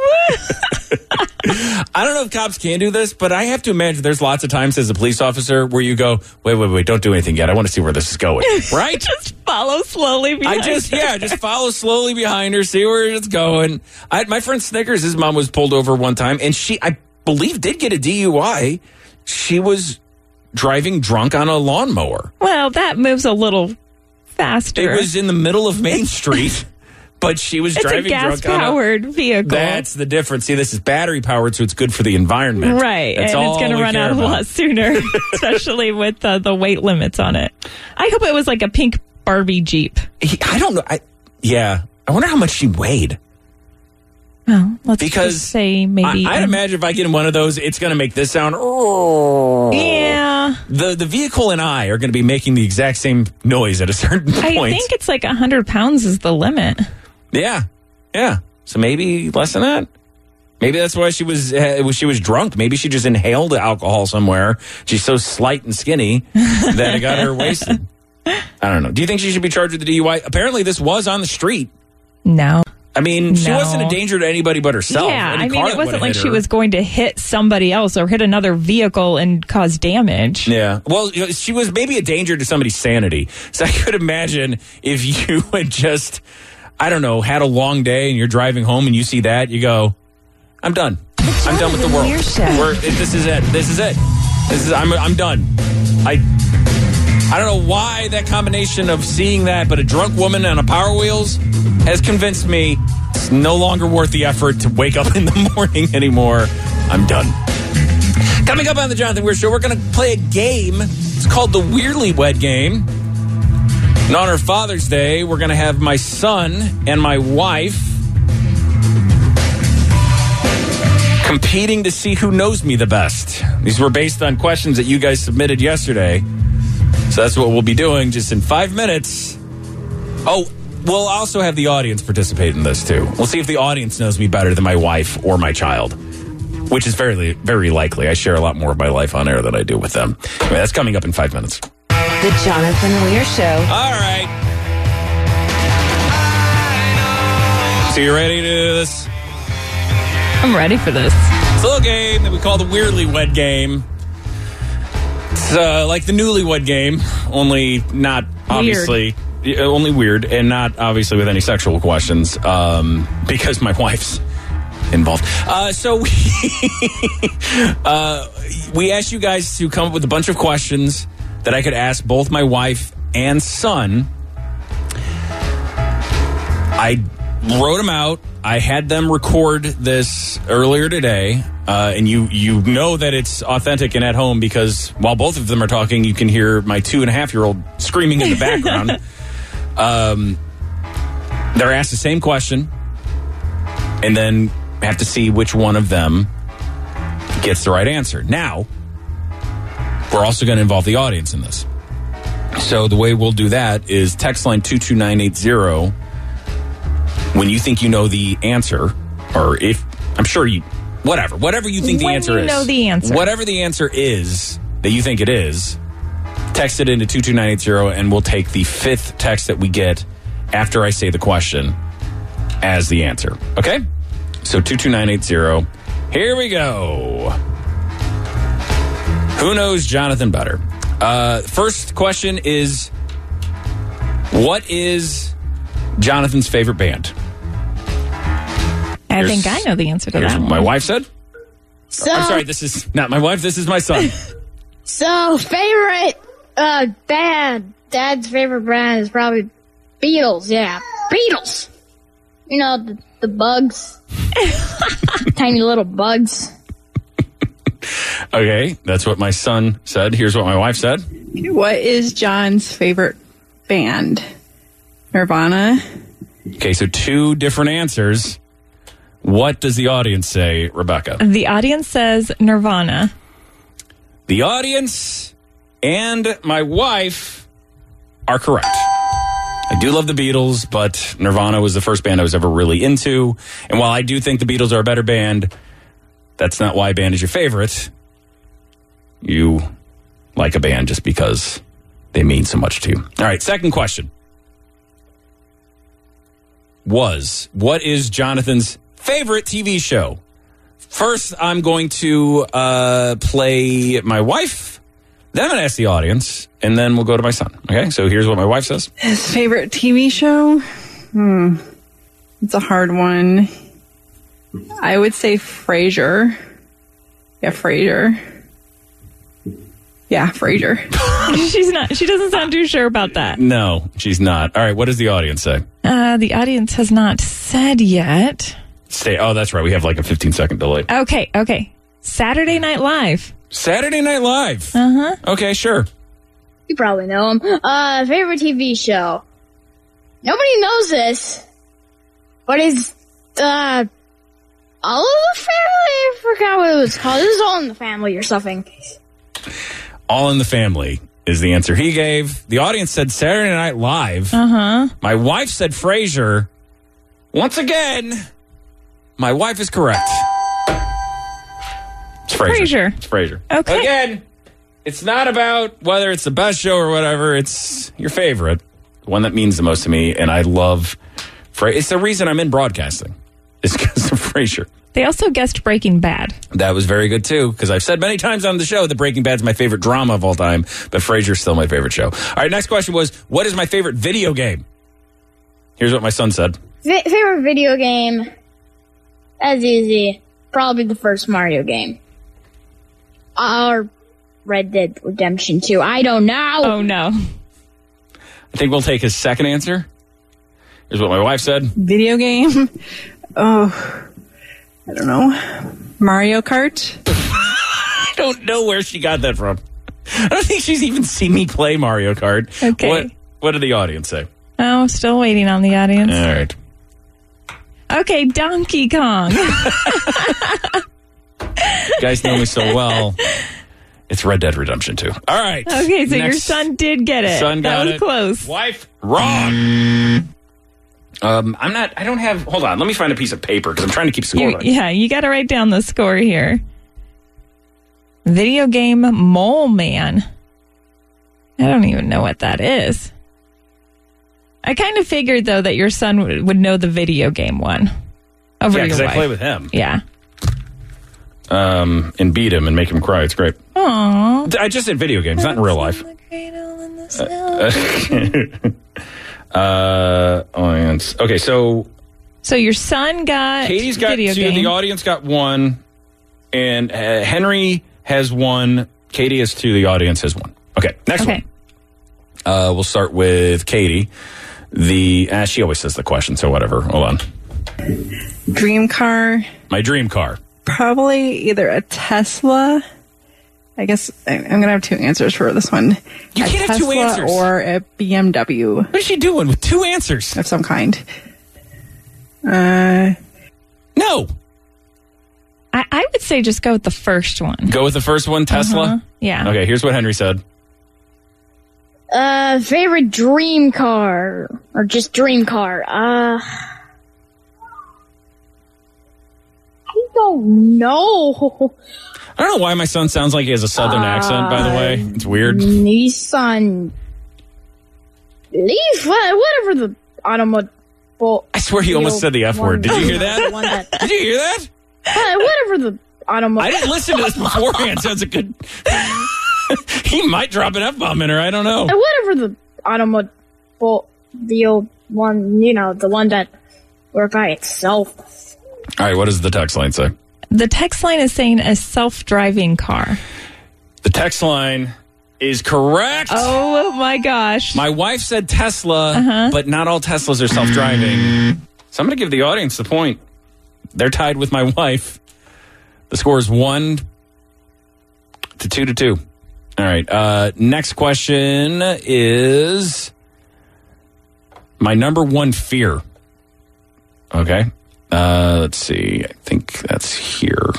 I don't know if cops can do this, but I have to imagine there's lots of times as a police officer where you go, wait, don't do anything yet. I want to see where this is going. Right? Just follow slowly behind. just follow slowly behind her, see where it's going. My friend Snickers, his mom was pulled over one time, and she, I believe, did get a DUI. She was driving drunk on a lawnmower. Well, that moves a little faster. It was in the middle of Main Street, but she was It's a driving drunk on a... gas-powered vehicle. That's the difference. See, this is battery-powered, so it's good for the environment. Right, That's and all it's going to we run care out a about. lot sooner, especially with the weight limits on it. I hope it was like a pink Barbie Jeep. I don't know. I wonder how much she weighed. Well, let's Because just say maybe. I'd imagine if I get in one of those, it's going to make this sound. Yeah. The vehicle and I are going to be making the exact same noise at a certain point. I think it's like 100 pounds is the limit. Yeah. So maybe less than that. Maybe that's why she was drunk. Maybe she just inhaled alcohol somewhere. She's so slight and skinny that it got her wasted. I don't know. Do you think she should be charged with the DUI? Apparently, this was on the street. No. I mean, she No. wasn't a danger to anybody but herself. Yeah, Any I mean, car it that wasn't would've like hit she her. was going to hit somebody else or hit another vehicle and cause damage. Yeah. Well, she was maybe a danger to somebody's sanity. So I could imagine if you had just, I don't know, had a long day and you're driving home and you see that, you go, I'm done. I'm done with the world. Weir Show. This is it. I'm done. I don't know why that combination of seeing that, but a drunk woman on a Power Wheels has convinced me it's no longer worth the effort to wake up in the morning anymore. I'm done. Coming up on the Jonathan Weir Show, we're going to play a game. It's called the Weirdly Wed Game. And on our Father's Day, we're going to have my son and my wife competing to see who knows me the best. These were based on questions that you guys submitted yesterday. So that's what we'll be doing just in 5 minutes. Oh, we'll also have the audience participate in this too. We'll see if the audience knows me better than my wife or my child, which is very, very likely. I share a lot more of my life on air than I do with them. Anyway, that's coming up in 5 minutes. The Jonathan Weir Show. All right. So you ready to do this? I'm ready for this. It's a little game that we call the Weirdly Wed Game. It's like the Newlywed Game, only not obviously, only weird, and not obviously with any sexual questions, because my wife's involved. So we asked you guys to come up with a bunch of questions that I could ask both my wife and son. I wrote them out. I had them record this earlier today, and you know that it's authentic and at home because while both of them are talking, you can hear my 2.5-year-old screaming in the background. They're asked the same question, and then have to see which one of them gets the right answer. Now, we're also going to involve the audience in this. So the way we'll do that is text line 22980 when you think you know the answer, or if, I'm sure you, whatever you think the answer When is. you know the answer. Whatever the answer is that you think it is, text it into 22980, and we'll take the fifth text that we get after I say the question as the answer. Okay? So 22980. Here we go. Who knows Jonathan better? First question is, what is Jonathan's favorite band? I think I know the answer to Here's that what one. my wife said. So, I'm sorry, this is not my wife. This is my son. so favorite band. Dad's favorite band is probably Beatles. Yeah, Beatles. You know the bugs, tiny little bugs. Okay, that's what my son said. Here's what my wife said. What is John's favorite band? Nirvana. Okay, so two different answers. What does the audience say, Rebecca? The audience says Nirvana. The audience and my wife are correct. I do love the Beatles, but Nirvana was the first band I was ever really into. And while I do think the Beatles are a better band, that's not why a band is your favorite. You like a band just because they mean so much to you. All right, second question. What is Jonathan's favorite TV show? First, I'm going to play my wife. Then I'm going to ask the audience, and then we'll go to my son. Okay, so here's what my wife says. His favorite TV show? It's a hard one. I would say Frasier. Yeah, Frasier. Yeah, Frasier. She doesn't sound too sure about that. No, she's not. All right, what does the audience say? The audience has not said yet. Oh, that's right. We have like a 15-second delay. Okay. Saturday Night Live. Saturday Night Live. Uh-huh. Okay, sure. You probably know him. Favorite TV show. Nobody knows this, but it's All of the Family. I forgot what it was called. This is All in the Family or something. All in the Family is the answer he gave. The audience said Saturday Night Live. Uh-huh. My wife said Frasier. Once again, my wife is correct. It's Frasier. It's Frasier. Okay. Again, it's not about whether it's the best show or whatever. It's your favorite. The one that means the most to me. And I love Frasier. It's the reason I'm in broadcasting. It's because of Frasier. They also guessed Breaking Bad. That was very good, too, because I've said many times on the show that Breaking Bad's my favorite drama of all time, but Frasier's still my favorite show. All right, next question was, what is my favorite video game? Here's what my son said. Favorite video game? That's easy. Probably the first Mario game. Or Red Dead Redemption 2. I don't know. Oh, no. I think we'll take his second answer. Here's what my wife said. Video game? Oh, I don't know. Mario Kart? I don't know where she got that from. I don't think she's even seen me play Mario Kart. Okay. What did the audience say? Oh, still waiting on the audience. All right. Okay, Donkey Kong. You guys know me so well. It's Red Dead Redemption 2. All right. Okay, so your son did get it. Son got that was it. close. Wife, wrong. I don't have, hold on, let me find a piece of paper because I'm trying to keep score. You got to write down the score here. Video game Mole Man. I don't even know what that is. I kind of figured, though, that your son would know the video game one over Yeah, your because I wife. play with him. Yeah. And beat him and make him cry. It's great. Aww. I just said video games, not in real life. Audience. Okay, so your son got Katie's got video 2, game. the audience got 1, and Henry has 1, Katie has 2, the audience has 1. Okay, next one. We'll start with Katie. She always says the question, so whatever. Hold on. Dream car? My dream car. Probably either a Tesla I guess I'm going to have two answers for this one. You A can't have two Tesla answers. Or a BMW What is she doing with two answers? of some kind. No. I would say just go with the first one. Go with the first one, Tesla? Yeah. Okay, here's what Henry said. Favorite dream car. Or just dream car. I don't know. I don't know why my son sounds like he has a southern accent, by the way. It's weird. Nissan Leaf? Whatever the automobile. I swear he almost said the F word. Did you hear The one that? Did you hear that? whatever the automobile. I didn't listen to this beforehand, so it's a good... He might drop an F-bomb in her. I don't know. Whatever the automobile, the old one, the one that worked by itself. All right, what does the text line say? The text line is saying a self-driving car. The text line is correct. Oh my gosh. My wife said Tesla, but not all Teslas are self-driving. So I'm going to give the audience the point. They're tied with my wife. The score is 1-2 to 2. All right. Next question is my number one fear. Okay. Let's see. I think that's here.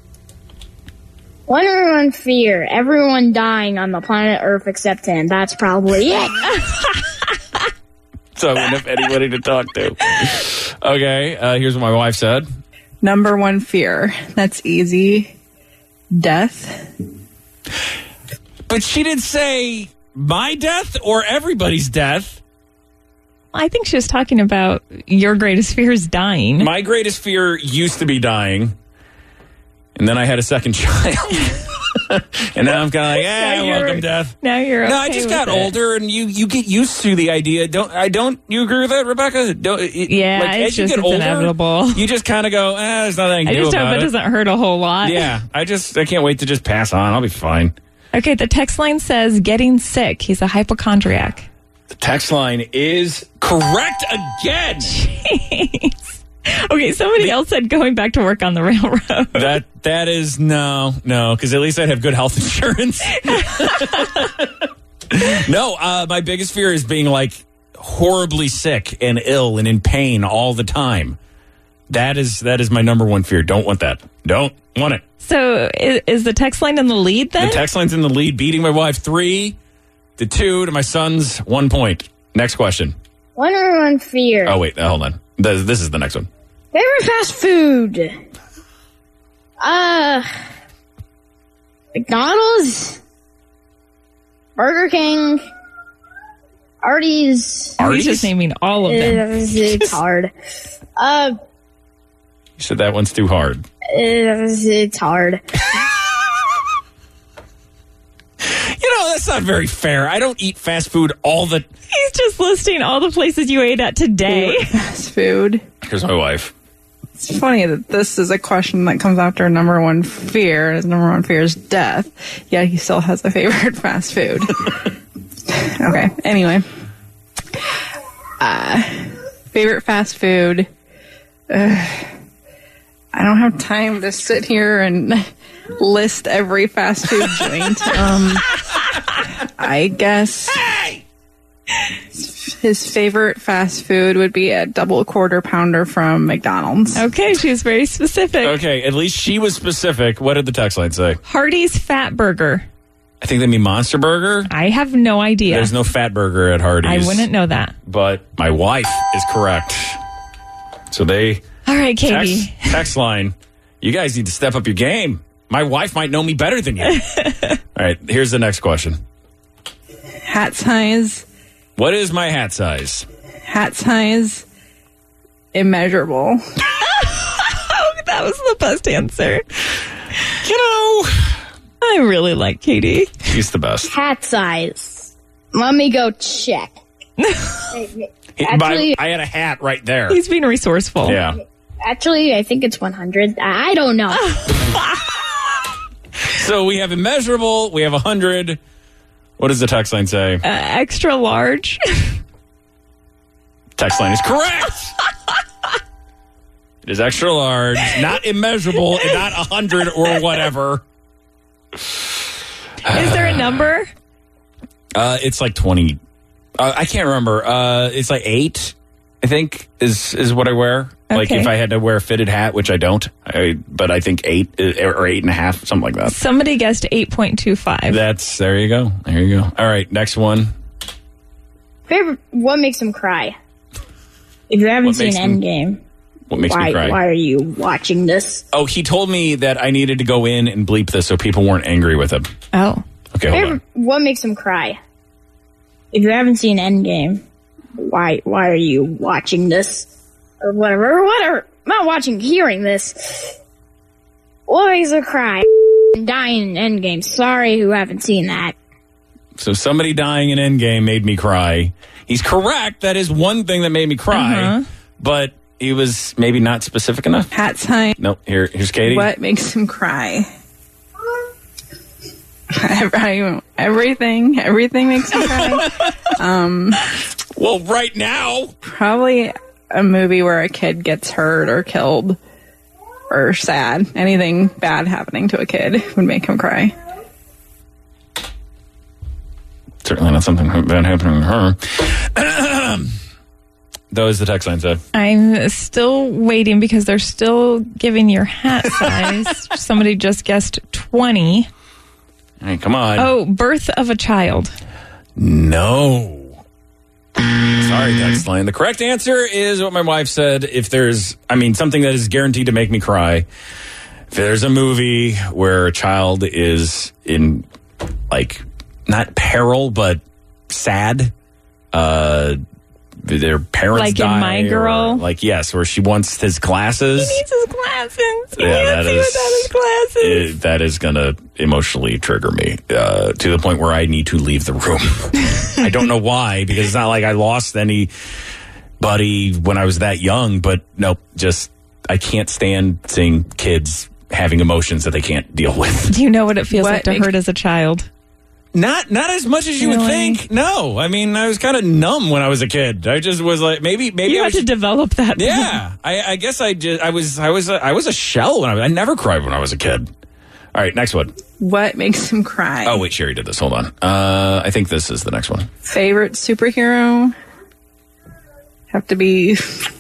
One fear. Everyone dying on the planet Earth except him. That's probably it. So I wouldn't have anybody to talk to. Okay. Here's what my wife said. Number one fear. That's easy. Death. But she didn't say my death or everybody's death. I think she was talking about your greatest fear is dying. My greatest fear used to be dying. And then I had a second child. And now I'm kind of like, welcome death. Now you're okay. No, I just got with it. older, and you get used to the idea. Don't you agree with that, Rebecca? Yeah, as it's inevitable. You just kind of go, there's nothing I can do just about hope it doesn't hurt a whole lot. Yeah, I can't wait to just pass on. I'll be fine. Okay, the text line says getting sick. He's a hypochondriac. The text line is correct again. Jeez. Okay, somebody else said going back to work on the railroad. That is no, because at least I'd have good health insurance. No, my biggest fear is being like horribly sick and ill and in pain all the time. That is my number one fear. Don't want that. Don't want it. So is the text line in the lead then? The text line's in the lead, beating my wife 3-2 to my son's 1 point. Next question. One fear. Oh, wait, hold on. This is the next one. Favorite fast food? McDonald's, Burger King, Arby's. He's just naming all of them. It's hard. You said that one's too hard. It's hard. That's not very fair. I don't eat fast food all the... He's just listing all the places you ate at today. Fast food. Here's my wife. It's funny that this is a question that comes after number one fear. His number one fear is death. Yet he still has a favorite fast food. Okay. Anyway. Favorite fast food. I don't have time to sit here and list every fast food joint. I guess his favorite fast food would be a double quarter pounder from McDonald's. Okay, she was very specific. Okay, at least she was specific. What did the text line say? Hardee's Fat Burger. I think they mean Monster Burger. I have no idea. There's no Fat Burger at Hardee's. I wouldn't know that. But my wife is correct. So they... All right, Katie. Text line. You guys need to step up your game. My wife might know me better than you. All right, here's the next question. Hat size. What is my hat size? Hat size. Immeasurable. That was the best answer. I really like Katie. She's the best. Hat size. Let me go check. Actually, I had a hat right there. He's being resourceful. Yeah. Actually, I think it's 100. I don't know. So we have immeasurable. We have 100. What does the text line say? Extra large. Text line is correct. It is extra large, not immeasurable, and not 100 or whatever. Is there a number? It's like 20. I can't remember. It's like 8, I think, is what I wear. Like Okay. if I had to wear a fitted hat, which I don't, but I think 8 or 8.5, something like that. Somebody guessed 8.25. There you go. There you go. All right, next one. Favorite, what makes him cry? If you haven't What seen makes him- Endgame, What makes me cry? why are you watching this? Oh, he told me that I needed to go in and bleep this so people weren't angry with him. Oh. Okay, hold on. Favorite, what makes him cry? If you haven't seen Endgame, why are you watching this? Or whatever. I'm not watching, hearing this. What makes him cry? Dying in Endgame. Sorry who haven't seen that. So somebody dying in Endgame made me cry. He's correct. That is one thing that made me cry. But he was maybe not specific enough. Hat sign. Nope. Here's Katie. What makes him cry? Everything makes him cry. Well, right now. Probably a movie where a kid gets hurt or killed or sad. Anything bad happening to a kid would make him cry. Certainly not something bad happening to her. That was the text line said. I'm still waiting because they're still giving your hat size. Somebody just guessed 20. Hey, come on. Oh, birth of a child. No. Sorry, text line. The correct answer is what my wife said. If there's, something that is guaranteed to make me cry. If there's a movie where a child is in, not peril, but sad, their parents Like in die. My Girl? Yes, where she wants his glasses. He needs his glasses. He Yeah, can't see without his glasses. That is going to emotionally trigger me to the point where I need to leave the room. I don't know why, because it's not like I lost anybody when I was that young, but nope, I can't stand seeing kids having emotions that they can't deal with. Do you know what it feels like to makes- hurt as a child? Not as much as you would think. No, I was kind of numb when I was a kid. I just was like, maybe You had to develop that. Yeah, I guess I was a shell when I never cried when I was a kid. All right, next one. What makes him cry? Oh wait, Sherry did this. Hold on. I think this is the next one. Favorite superhero? Have to be.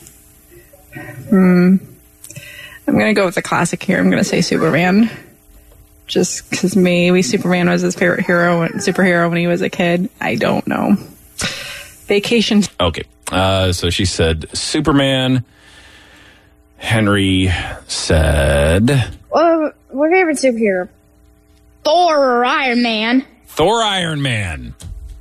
I'm going to go with the classic here. I'm going to say Superman. Just because maybe Superman was his favorite superhero when he was a kid. I don't know. Vacation. Okay. So she said Superman. Henry said What favorite superhero? Thor or Iron Man? Thor, Iron Man.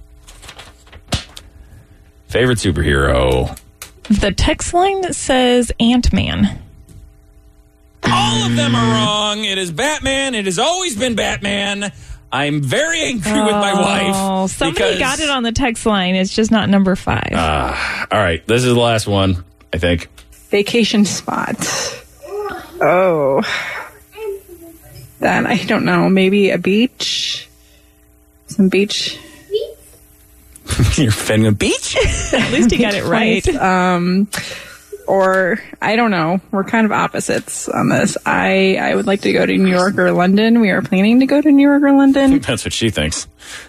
Favorite superhero. The text line says Ant-Man. All of them are wrong. It is Batman. It has always been Batman. I'm very angry with my wife. Oh, somebody because- got it on the text line. It's just not number 5. All right. This is the last one, I think. Vacation spot. Oh. Then I don't know. Maybe a beach? Some beach? You're offending a beach? At least he got it right. Or I don't know. We're kind of opposites on this. I would like to go to New York or London. We are planning to go to New York or London. That's what she thinks.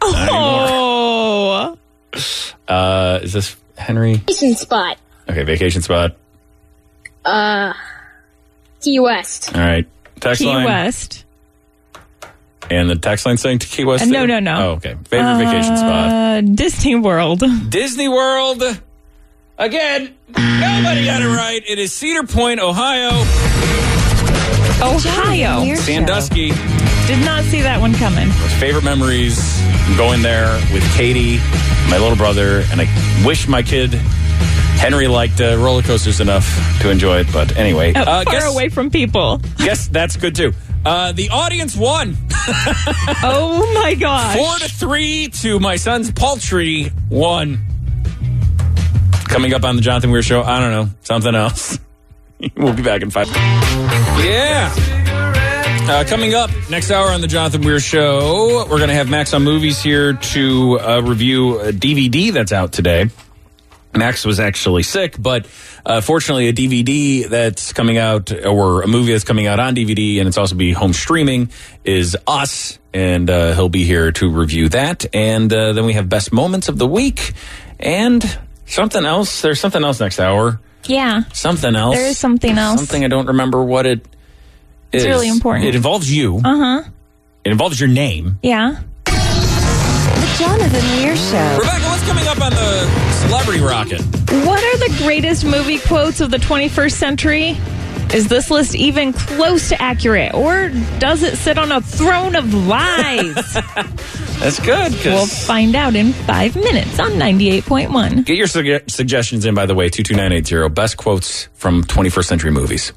Oh. Is this Henry? Vacation spot. Okay, vacation spot. Key West. All right. Text Key line. West. And the text line saying to Key West? No, too? no. Oh, okay. Favorite vacation spot. Disney World. Disney World. Again, nobody got it right. It is Cedar Point, Ohio. Ohio. Sandusky. Did not see that one coming. Favorite memories, going there with Katie, my little brother, and I wish my kid Henry liked roller coasters enough to enjoy it. But anyway, Far away from people. Guess that's good too. The audience won. Oh my gosh. 4-3 to my son's paltry 1. Coming up on the Jonathan Weir Show, I don't know, something else. We'll be back in 5. Yeah. Coming up next hour on the Jonathan Weir Show, we're going to have Max on Movies here to review a DVD that's out today. Max was actually sick, but fortunately a DVD that's coming out, or a movie that's coming out on DVD, and it's also be home streaming, is Us, and he'll be here to review that. And then we have Best Moments of the Week, and something else. There's something else next hour. Yeah. Something else. There is something else. Something I don't remember what it is. It's really important. It involves you. Uh-huh. It involves your name. Yeah. The Jonathan Weir Show. Rebecca, what's coming up on the Celebrity Rocket? What are the greatest movie quotes of the 21st century? Is this list even close to accurate? Or does it sit on a throne of lies? That's good. We'll find out in 5 minutes on 98.1. Get your suggestions in, by the way, 22980. Best quotes from 21st century movies.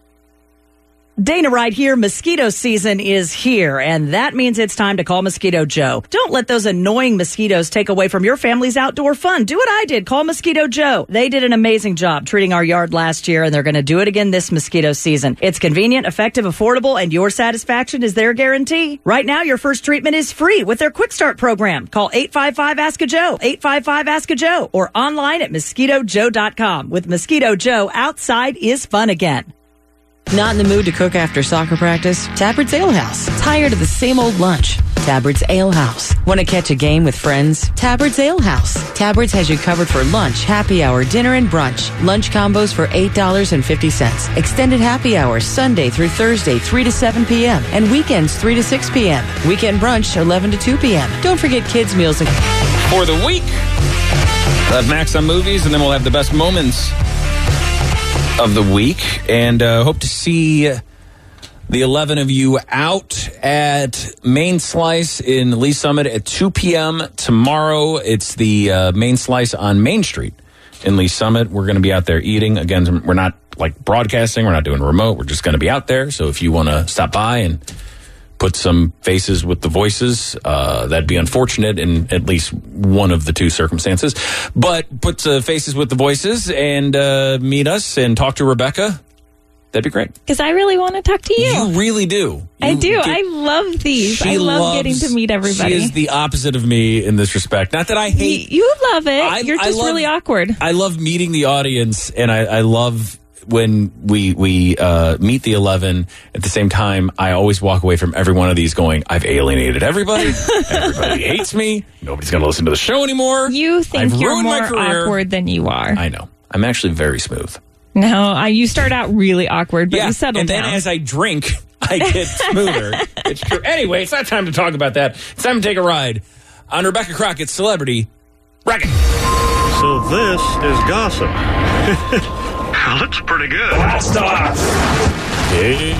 Dana right here. Mosquito season is here, and that means it's time to call Mosquito Joe. Don't let those annoying mosquitoes take away from your family's outdoor fun. Do what I did. Call Mosquito Joe. They did an amazing job treating our yard last year, and they're going to do it again this mosquito season. It's convenient, effective, affordable, and your satisfaction is their guarantee. Right now, your first treatment is free with their Quick Start program. Call 855-ASK-A-JOE, 855-ASK-A-JOE, or online at MosquitoJoe.com. With Mosquito Joe, outside is fun again. Not in the mood to cook after soccer practice? Tabard's Ale House. Tired of the same old lunch? Tabard's Ale House. Want to catch a game with friends? Tabard's Ale House. Tabard's has you covered for lunch, happy hour, dinner, and brunch. Lunch combos for $8.50. Extended happy hours Sunday through Thursday, 3 to 7 p.m. and weekends 3 to 6 p.m. Weekend brunch 11 to 2 p.m. Don't forget kids' meals. For the week, we'll have Max on movies, and then we'll have the best moments of the week, and hope to see the 11 of you out at Main Slice in Lee Summit at 2 p.m. tomorrow. It's the Main Slice on Main Street in Lee Summit. We're going to be out there eating. Again, we're not like broadcasting. We're not doing remote. We're just going to be out there. So if you want to stop by and put some faces with the voices, that'd be unfortunate in at least one of the two circumstances. But put faces with the voices and meet us and talk to Rebecca. That'd be great. Because I really want to talk to you. You really do. I do. I love these. I love getting to meet everybody. She is the opposite of me in this respect. Not that I hate. You love it. You're just really awkward. I love meeting the audience, and I love when we meet the 11. At the same time, I always walk away from every one of these going, I've alienated everybody. Everybody hates me. Nobody's going to listen to the show anymore. You think you're more awkward than you are. I know. I'm actually very smooth. No, you start out really awkward, but you settle down. And then as I drink, I get smoother. It's true. Anyway, it's not time to talk about that. It's time to take a ride on Rebecca Crockett's Celebrity Rocket. So this is gossip. Looks pretty good. Blast off! Hey,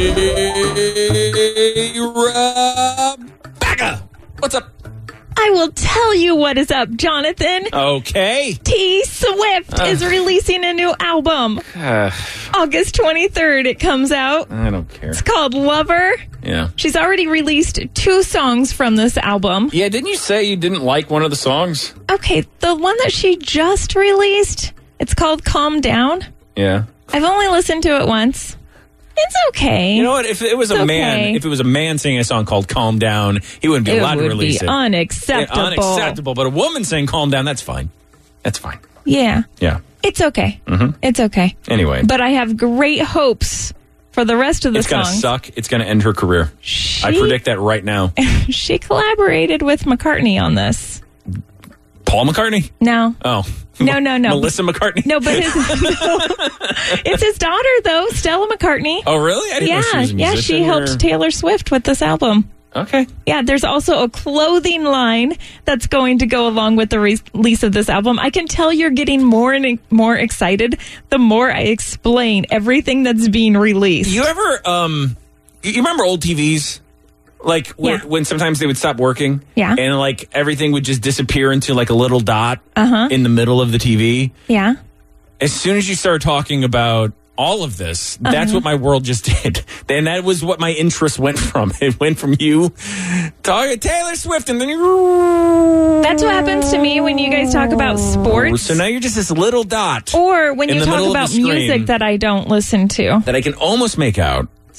Rebecca! What's up? I will tell you what is up, Jonathan. Okay. T Swift is releasing a new album. August 23rd, it comes out. I don't care. It's called Lover. Yeah. She's already released 2 songs from this album. Yeah, didn't you say you didn't like one of the songs? Okay, the one that she just released, it's called Calm Down. Yeah. I've only listened to it once. It's okay. You know what? If it was a man singing a song called "Calm Down," he wouldn't be allowed to release it. Unacceptable. Unacceptable. But a woman saying "Calm Down," that's fine. That's fine. Yeah. Yeah. It's okay. Mm-hmm. It's okay. Anyway. But I have great hopes for the rest of the songs. It's going to suck. It's going to end her career. I predict that right now. She collaborated with McCartney on this. Paul McCartney? No. Oh. No. Melissa McCartney? No, but it's his daughter, though, Stella McCartney. Oh, really? I didn't know she was a musician. Yeah, she helped Taylor Swift with this album. Okay. Yeah, there's also a clothing line that's going to go along with the release of this album. I can tell you're getting more and more excited the more I explain everything that's being released. You ever, you remember old TVs? Like when sometimes they would stop working, and like everything would just disappear into like a little dot in the middle of the TV. Yeah. As soon as you start talking about all of this, that's what my world just did, and that was what my interest went from. It went from you talking Taylor Swift, and then that's what happens to me when you guys talk about sports. So now you're just this little dot, or when you talk about music that I don't listen to, that I can almost make out.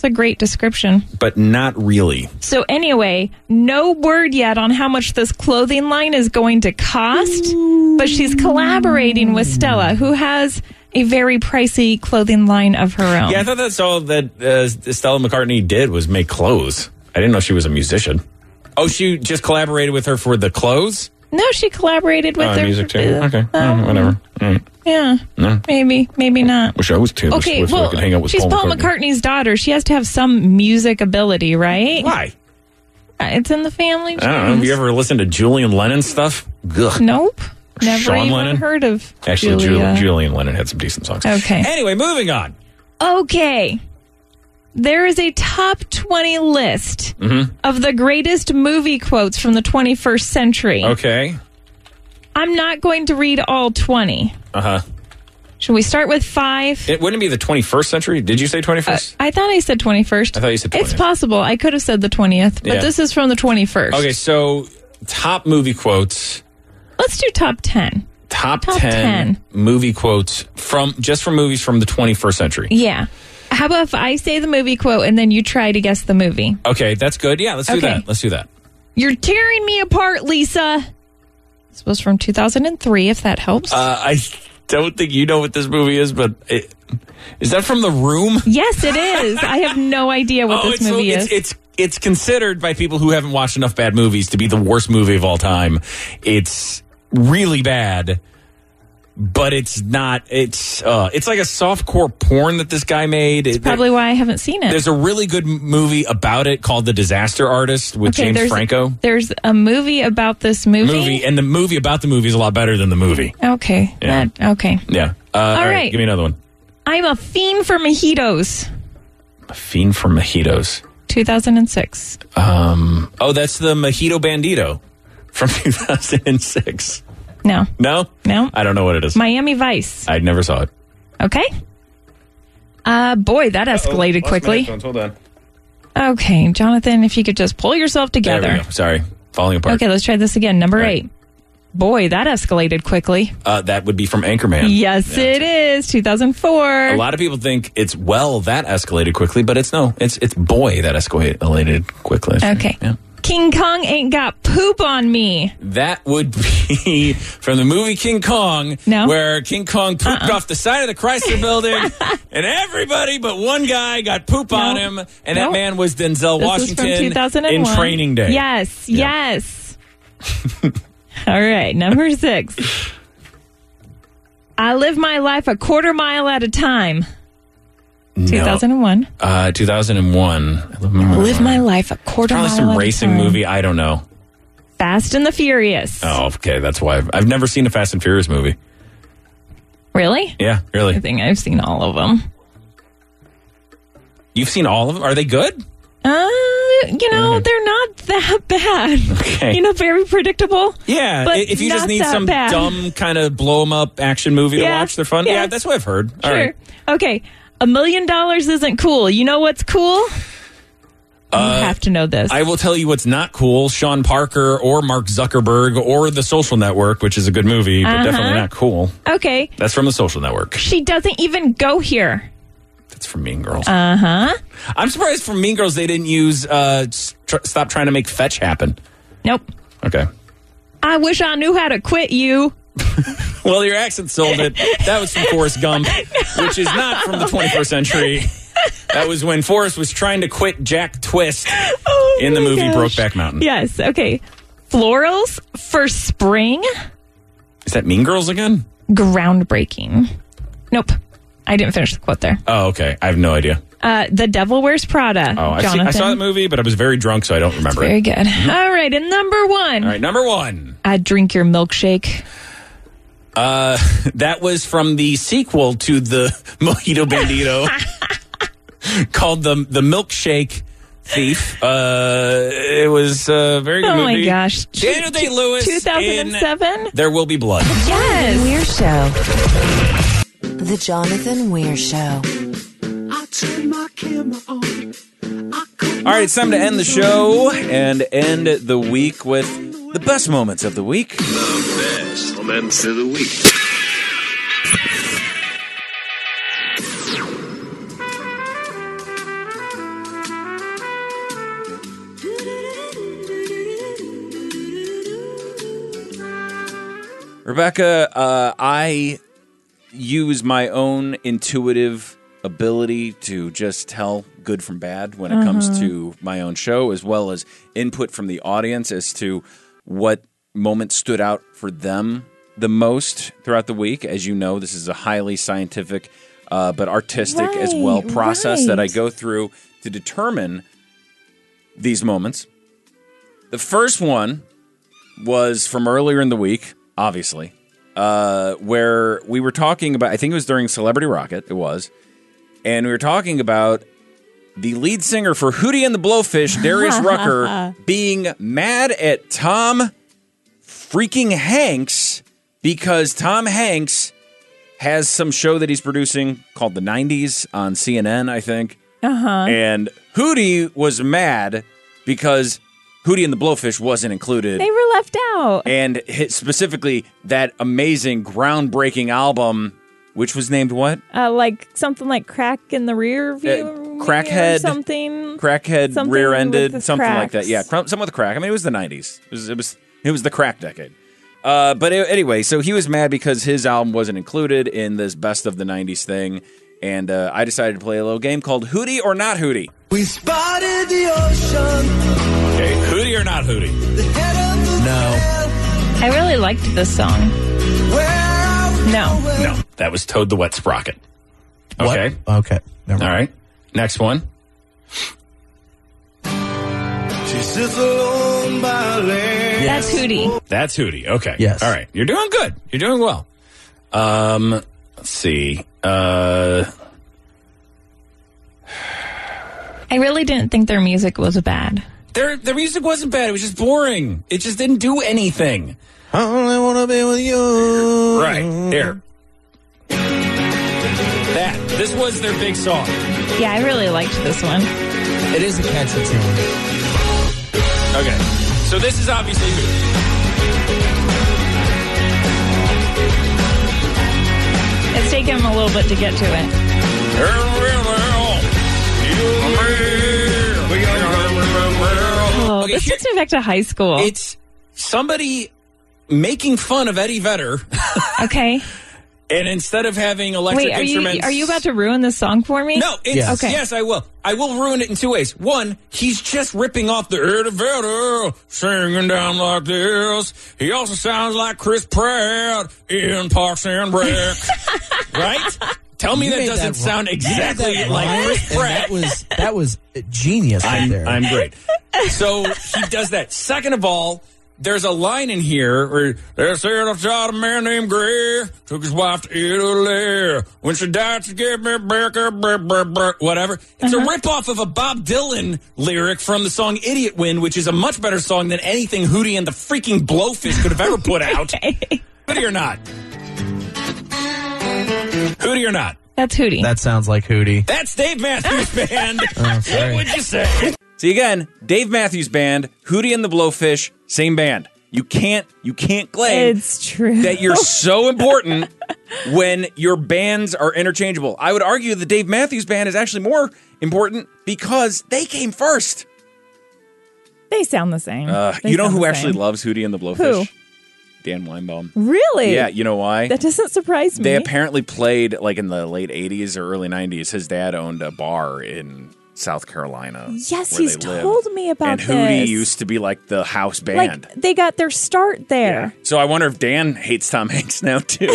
It's a great description. But not really. So anyway, no word yet on how much this clothing line is going to cost, but she's collaborating with Stella, who has a very pricey clothing line of her own. Yeah, I thought that's all that Stella McCartney did was make clothes. I didn't know she was a musician. Oh, she just collaborated with her for the clothes? No, she collaborated with her. Music too? Okay, whatever. Yeah, No. maybe not. Wish I was Taylor Okay, Swift so I well, could hang out with she's Paul McCartney's daughter. She has to have some music ability, right? Why? It's in the family. I don't know. Have you ever listened to Julian Lennon stuff? Ugh. Nope. Never Sean even Lennon? heard of Actually, Julia. Julian Lennon had some decent songs. Okay. Anyway, moving on. Okay. There is a top 20 list Mm-hmm. of the greatest movie quotes from the 21st century. Okay. I'm not going to read all 20. Uh-huh. Should we start with 5? It wouldn't be the 21st century. Did you say 21st? I thought I said 21st. I thought you said 20th. It's possible. I could have said the 20th, but Yeah. this is from the 21st. Okay, so top movie quotes. Let's do top 10. Top 10 10. movie quotes from movies from the 21st century. Yeah. How about if I say the movie quote and then you try to guess the movie? Okay, that's good. Yeah, let's do Okay. that. Let's do that. You're tearing me apart, Lisa. This was from 2003, if that helps. I don't think you know what this movie is, but is that from The Room? Yes, it is. I have no idea what this movie is. It's considered by people who haven't watched enough bad movies to be the worst movie of all time. It's really bad, but it's not. It's like a softcore porn that this guy made. It's probably why I haven't seen it. There's a really good movie about it called The Disaster Artist with James Franco. There's a movie about this movie. And the movie about the movie is a lot better than the movie. Okay. Yeah. Okay. Yeah. All right. Give me another one. I'm a fiend for mojitos. A fiend for mojitos. 2006. That's the Mojito Bandito from 2006. No. No? No. I don't know what it is. Miami Vice. I never saw it. Okay. Boy, that escalated Lost my quickly. headphones. Hold on. Okay, Jonathan, if you could just pull yourself together. There we go. Sorry. Falling apart. Okay, let's try this again. Number 8. Boy, that escalated quickly. That would be from Anchorman. Yes, it is. 2004. A lot of people think it's that escalated quickly, but it's boy that escalated quickly. Okay. Yeah. King Kong ain't got poop on me. That would be from the movie King Kong, where King Kong pooped off the side of the Chrysler Building, and everybody but one guy got poop on him, and that man was Denzel Washington is from 2001. in Training Day. Yes, yes. All right, number 6. I live my life a quarter mile at a time. 2001. 2001. Live my life a quarter mile Probably some at racing a time. movie. I don't know. Fast and the Furious. Oh, okay. That's why I've never seen a Fast and Furious movie. Really? Yeah, really. I think I've seen all of them. You've seen all of them? Are they good? They're not that bad. Okay. Very predictable. Yeah, but if you just not need that some bad. dumb kind of blow 'em up action movie to watch, they're fun. Yeah, that's what I've heard. All Sure. right. Okay. $1 million isn't cool. You know what's cool? You have to know this. I will tell you what's not cool. Sean Parker or Mark Zuckerberg or The Social Network, which is a good movie, but definitely not cool. Okay. That's from The Social Network. She doesn't even go here. That's from Mean Girls. Uh-huh. I'm surprised from Mean Girls they didn't use Stop Trying to Make Fetch Happen. Nope. Okay. I wish I knew how to quit you. Well, your accent sold it. That was from Forrest Gump, which is not from the 21st century. That was when Forrest was trying to quit Jack Twist in the movie Brokeback Mountain. Yes. Okay. Florals for spring. Is that Mean Girls again? Groundbreaking. Nope. I didn't finish the quote there. Oh, okay. I have no idea. The Devil Wears Prada. Oh, Jonathan. I saw that movie, but I was very drunk, so I don't remember Very it. good. All right. And number 1. All right, number 1. I'd drink your milkshake. That was from the sequel to the Mojito Bandito called the Milkshake Thief. It was a very good movie. Oh my gosh. Daniel Day-Lewis 2007? There Will Be Blood. Yes. Weir Show. The Jonathan Weir Show. All right, it's time to end the show and end the week with the best moments of the week. The best moments of the week. Rebecca, I use my own intuitive ability to just tell good from bad when it comes to my own show, as well as input from the audience as to what moments stood out for them the most throughout the week. As you know, this is a highly scientific but artistic as well process that I go through to determine these moments. The first one was from earlier in the week, obviously, where we were talking about, I think it was during Celebrity Rocket, it was, and we were talking about the lead singer for Hootie and the Blowfish, Darius Rucker, being mad at Tom freaking Hanks because Tom Hanks has some show that he's producing called The 90s on CNN, I think. And Hootie was mad because Hootie and the Blowfish wasn't included. They were left out. And specifically that amazing, groundbreaking album, which was named what? Like something like Crack in the Rear View? Crackhead. Or something. Crackhead, rear-ended, something like that. cracks. Yeah, something with crack. I mean, it was the 90s. It was the crack decade. Anyway, so he was mad because his album wasn't included in this Best of the 90s thing. And I decided to play a little game called Hootie or Not Hootie. We spotted the ocean. Okay, Hootie or Not Hootie? No. I really liked this song. No. That was Toad the Wet Sprocket. Okay. What? Okay. All right. Next one. She sits alone by land. That's Hootie. That's Hootie. Okay. Yes. All right. You're doing good. You're doing well. Let's see. I really didn't think their music was bad. Their music wasn't bad. It was just boring. It just didn't do anything. I only want to be with you. Right. Here. This was their big song. Yeah, I really liked this one. It is a catchy tune. Okay. So this is obviously Hootie. It's taken him a little bit to get to it. Oh, Okay, this takes me back to high school. It's somebody making fun of Eddie Vedder. Okay. And instead of having electric Wait, instruments... are you about to ruin this song for me? No, yes, I will. I will ruin it in two ways. One, he's just ripping off the Eddie Vedder, singing down like this. He also sounds like Chris Pratt in Parks and Rec. Right? Tell me that doesn't sound exactly like Chris Pratt. That was genius right there. I'm great. So he does that. Second of all, there's a line in here where they said I shot a man named Gray, took his wife to Italy. When she died, she gave me back whatever. It's a ripoff of a Bob Dylan lyric from the song Idiot Wind, which is a much better song than anything Hootie and the freaking Blowfish could have ever put out. Hootie or not? Hootie or not? That's Hootie. That sounds like Hootie. That's Dave Matthews Band. Oh, sorry. What would you say? See, again, Dave Matthews Band, Hootie and the Blowfish, same band. You can't claim It's true. that you're so important when your bands are interchangeable. I would argue the Dave Matthews Band is actually more important because they came first. They sound the same. You know who actually loves Hootie and the Blowfish? Who? Dan Weinbaum. Really? Yeah, you know why? That doesn't surprise me. They apparently played like in the late 80s or early 90s. His dad owned a bar in South Carolina. Yes, where he's they lived. told me about and this. Hootie used to be like the house band. Like, they got their start there. So I wonder if Dan hates Tom Hanks now, too.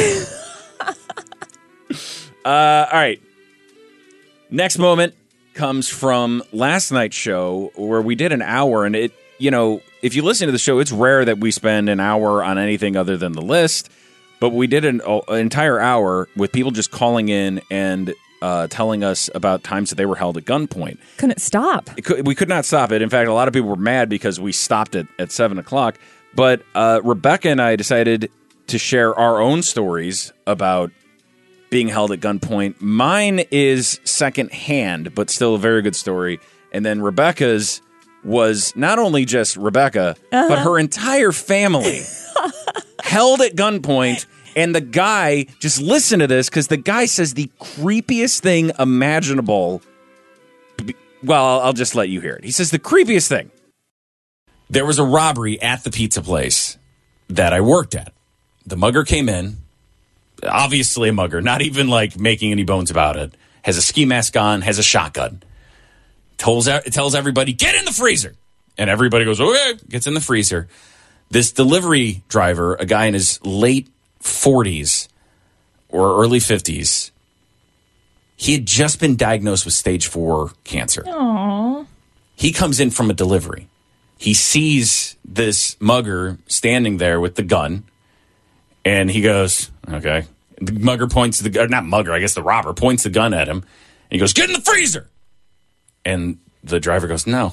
All right. Next moment comes from last night's show where we did an hour. And it, you know, if you listen to the show, it's rare that we spend an hour on anything other than the list. But we did an entire hour with people just calling in and telling us about times that they were held at gunpoint. Couldn't stop. We could not stop it. In fact, a lot of people were mad because we stopped it at 7 o'clock. But Rebecca and I decided to share our own stories about being held at gunpoint. Mine is secondhand, but still a very good story. And then Rebecca's was not only just Rebecca, but her entire family held at gunpoint. And the guy, just listen to this, because the guy says the creepiest thing imaginable. Well, I'll just let you hear it. He says the creepiest thing. There was a robbery at the pizza place that I worked at. the mugger came in, obviously a mugger, not even like making any bones about it, has a ski mask on, has a shotgun. Tells everybody, get in the freezer. And everybody goes, okay, gets in the freezer. This delivery driver, a guy in his late 40s or early 50s, he had just been diagnosed with stage 4 cancer. Aww. He comes in from a delivery. He sees this mugger standing there with the gun, and he goes, okay. The mugger points the gun, not mugger, I guess the robber points the gun at him, and he goes, get in the freezer. And the driver goes, no.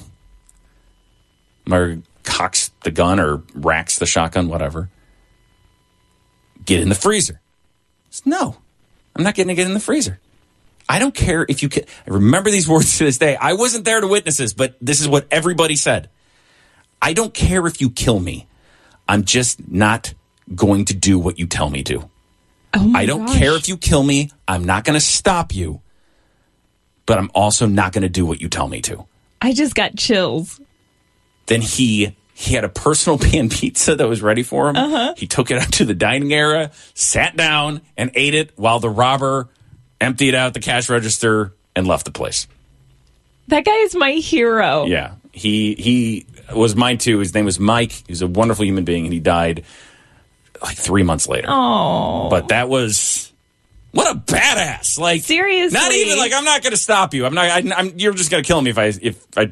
Mugger cocks the gun or racks the shotgun, whatever. Get in the freezer. He says, no, I'm not getting to get in the freezer. I don't care if you can. I remember these words to this day. I wasn't there to witness this, but this is what everybody said. I don't care if you kill me. I'm just not going to do what you tell me to. Oh my I don't gosh. care if you kill me. I'm not going to stop you. But I'm also not going to do what you tell me to. I just got chills. Then he had a personal pan pizza that was ready for him. Uh-huh. He took it out to the dining area, sat down, and ate it while the robber emptied out the cash register and left the place. That guy is my hero. Yeah, he was mine too. His name was Mike. He was a wonderful human being, and he died like 3 months later. Oh, but that was what a badass! Like seriously, not even like I'm not going to stop you. I'm not. You're just going to kill me if I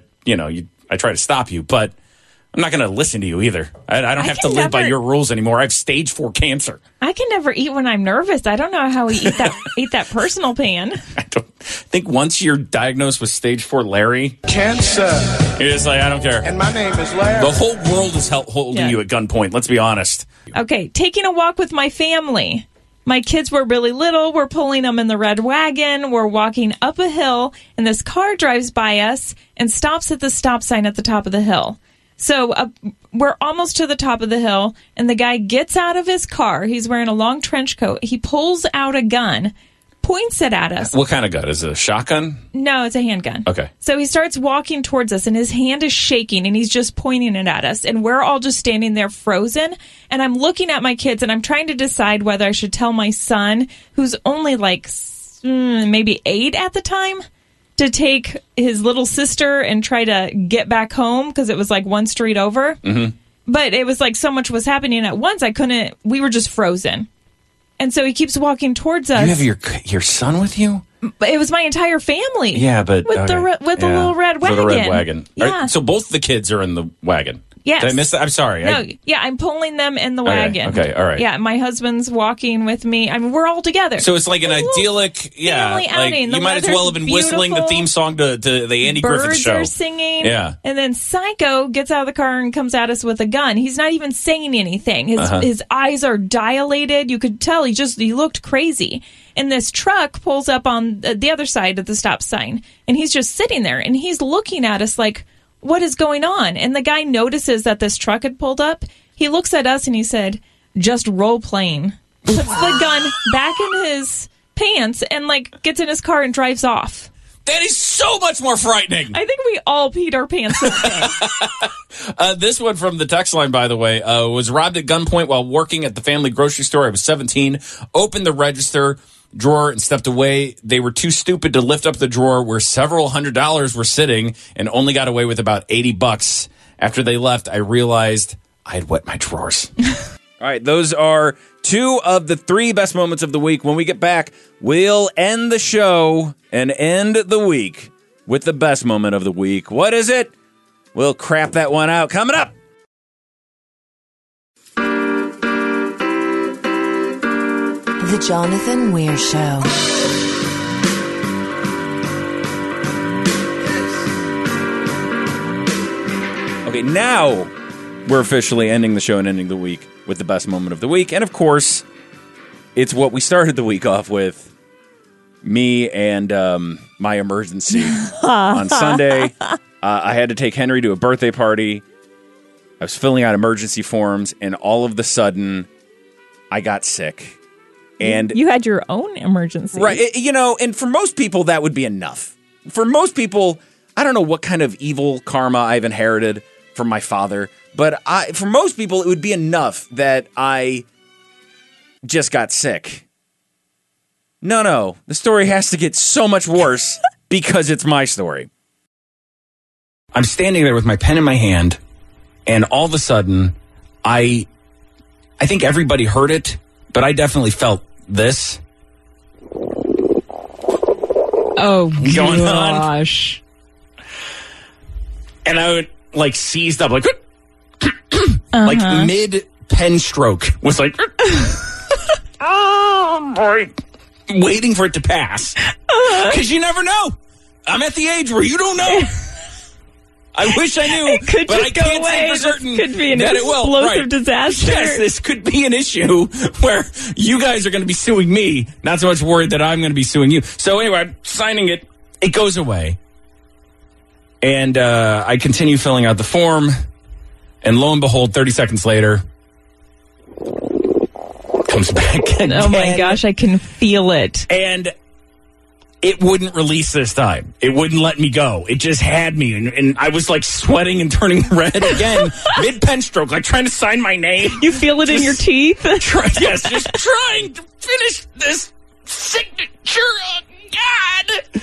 I try to stop you, but I'm not going to listen to you either. I don't have to live by your rules anymore. I have stage 4 cancer. I can never eat when I'm nervous. I don't know how we eat that personal pan. I think once you're diagnosed with stage 4 Larry cancer, you're just like, I don't care. And my name is Larry. The whole world is holding you at gunpoint. Let's be honest. Okay, taking a walk with my family. My kids were really little. We're pulling them in the red wagon. We're walking up a hill, and this car drives by us and stops at the stop sign at the top of the hill. So we're almost to the top of the hill, and the guy gets out of his car. He's wearing a long trench coat. He pulls out a gun, points it at us. What kind of gun? Is it a shotgun? No, it's a handgun. Okay. So he starts walking towards us, and his hand is shaking, and he's just pointing it at us. And we're all just standing there frozen. And I'm looking at my kids, and I'm trying to decide whether I should tell my son, who's only like maybe 8 at the time, to take his little sister and try to get back home because it was like one street over. Mm-hmm. But it was like so much was happening at once. We were just frozen. And so he keeps walking towards us. You have your son with you? But it was my entire family. Yeah, but with the little red wagon. With the red wagon. Yeah. All right, so both the kids are in the wagon. Yes. Did I miss that? I'm sorry. No, I'm pulling them in the wagon. Okay, all right. Yeah, my husband's walking with me. I mean, we're all together. So it's like an idyllic, family like outing. you might as well have been whistling the theme song to the Andy Griffith Show. Birds are singing. Yeah. And then Psycho gets out of the car and comes at us with a gun. He's not even saying anything. His eyes are dilated. You could tell he looked crazy. And this truck pulls up on the other side of the stop sign, and he's just sitting there, and he's looking at us like, what is going on? And the guy notices that this truck had pulled up. He looks at us and he said, just role playing. Puts the gun back in his pants and gets in his car and drives off. That is so much more frightening. I think we all peed our pants that day. This one from the text line, by the way, was robbed at gunpoint while working at the family grocery store. I was 17, opened the register drawer and stepped away. They were too stupid to lift up the drawer where several $100s were sitting and only got away with about $80. After they left, I realized I had wet my drawers. All right, those are 2 of the 3 best moments of the week. When we get back, we'll end the show and end the week with the best moment of the week. What is it? We'll crap that one out. Coming up. The Jonathan Weir Show. Okay, now we're officially ending the show and ending the week with the best moment of the week. And of course, it's what we started the week off with. Me and my emergency. On Sunday, I had to take Henry to a birthday party. I was filling out emergency forms, and all of a sudden, I got sick. And you had your own emergency. Right. And for most people, that would be enough. For most people, I don't know what kind of evil karma I've inherited from my father, but for most people, it would be enough that I just got sick. No. The story has to get so much worse because it's my story. I'm standing there with my pen in my hand, and all of a sudden, I think everybody heard it, but I definitely felt this. Oh, going gosh. And I would, like, seized up, like, like mid-pen stroke was like, oh, boy. Waiting for it to pass. Because you never know. I'm at the age where you don't know. I wish I knew, it could but just I can't go say away. for certain This could be an that it will. explosive Right. disaster. Yes, this could be an issue where you guys are going to be suing me. Not so much worried that I'm going to be suing you. So anyway, I'm signing it. It goes away. And I continue filling out the form. And lo and behold, 30 seconds later, comes back again. Oh my gosh, I can feel it. And it wouldn't release this time. It wouldn't let me go. It just had me. And I was like sweating and turning red again, mid-pen stroke, like trying to sign my name. You feel it in your teeth? Just trying to finish this signature. Oh, God.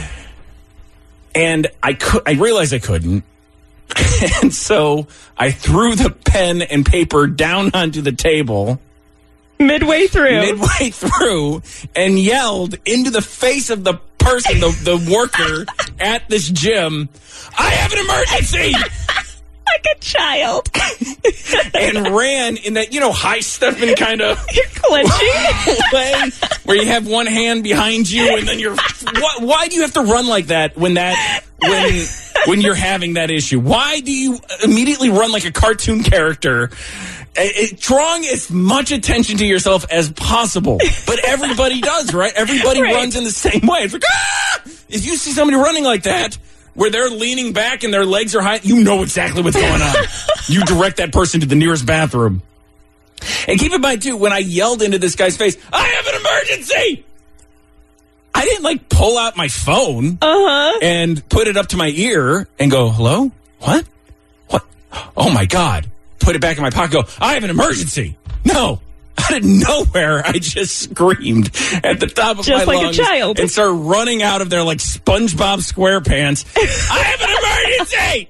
And I realized I couldn't. And so I threw the pen and paper down onto the table. Midway through, and yelled into the face of the person, the worker at this gym, I have an emergency! Like a child. And ran in that, high-stepping kind of You're clenching. way where you have one hand behind you and then you're... Why do you have to run like that when you're having that issue? Why do you immediately run like a cartoon character? Drawing as much attention to yourself as possible. But everybody does, right? Everybody runs in the same way. It's like, ah! If you see somebody running like that, where they're leaning back and their legs are high, you know exactly what's going on. You direct that person to the nearest bathroom. And keep in mind, too, when I yelled into this guy's face, I have an emergency! I didn't, pull out my phone and put it up to my ear and go, hello? What? Oh, my God. Put it back in my pocket, go, I have an emergency. No. Out of nowhere, I just screamed at the top of just my like lungs a child. And started running out of there like SpongeBob SquarePants. I have an emergency!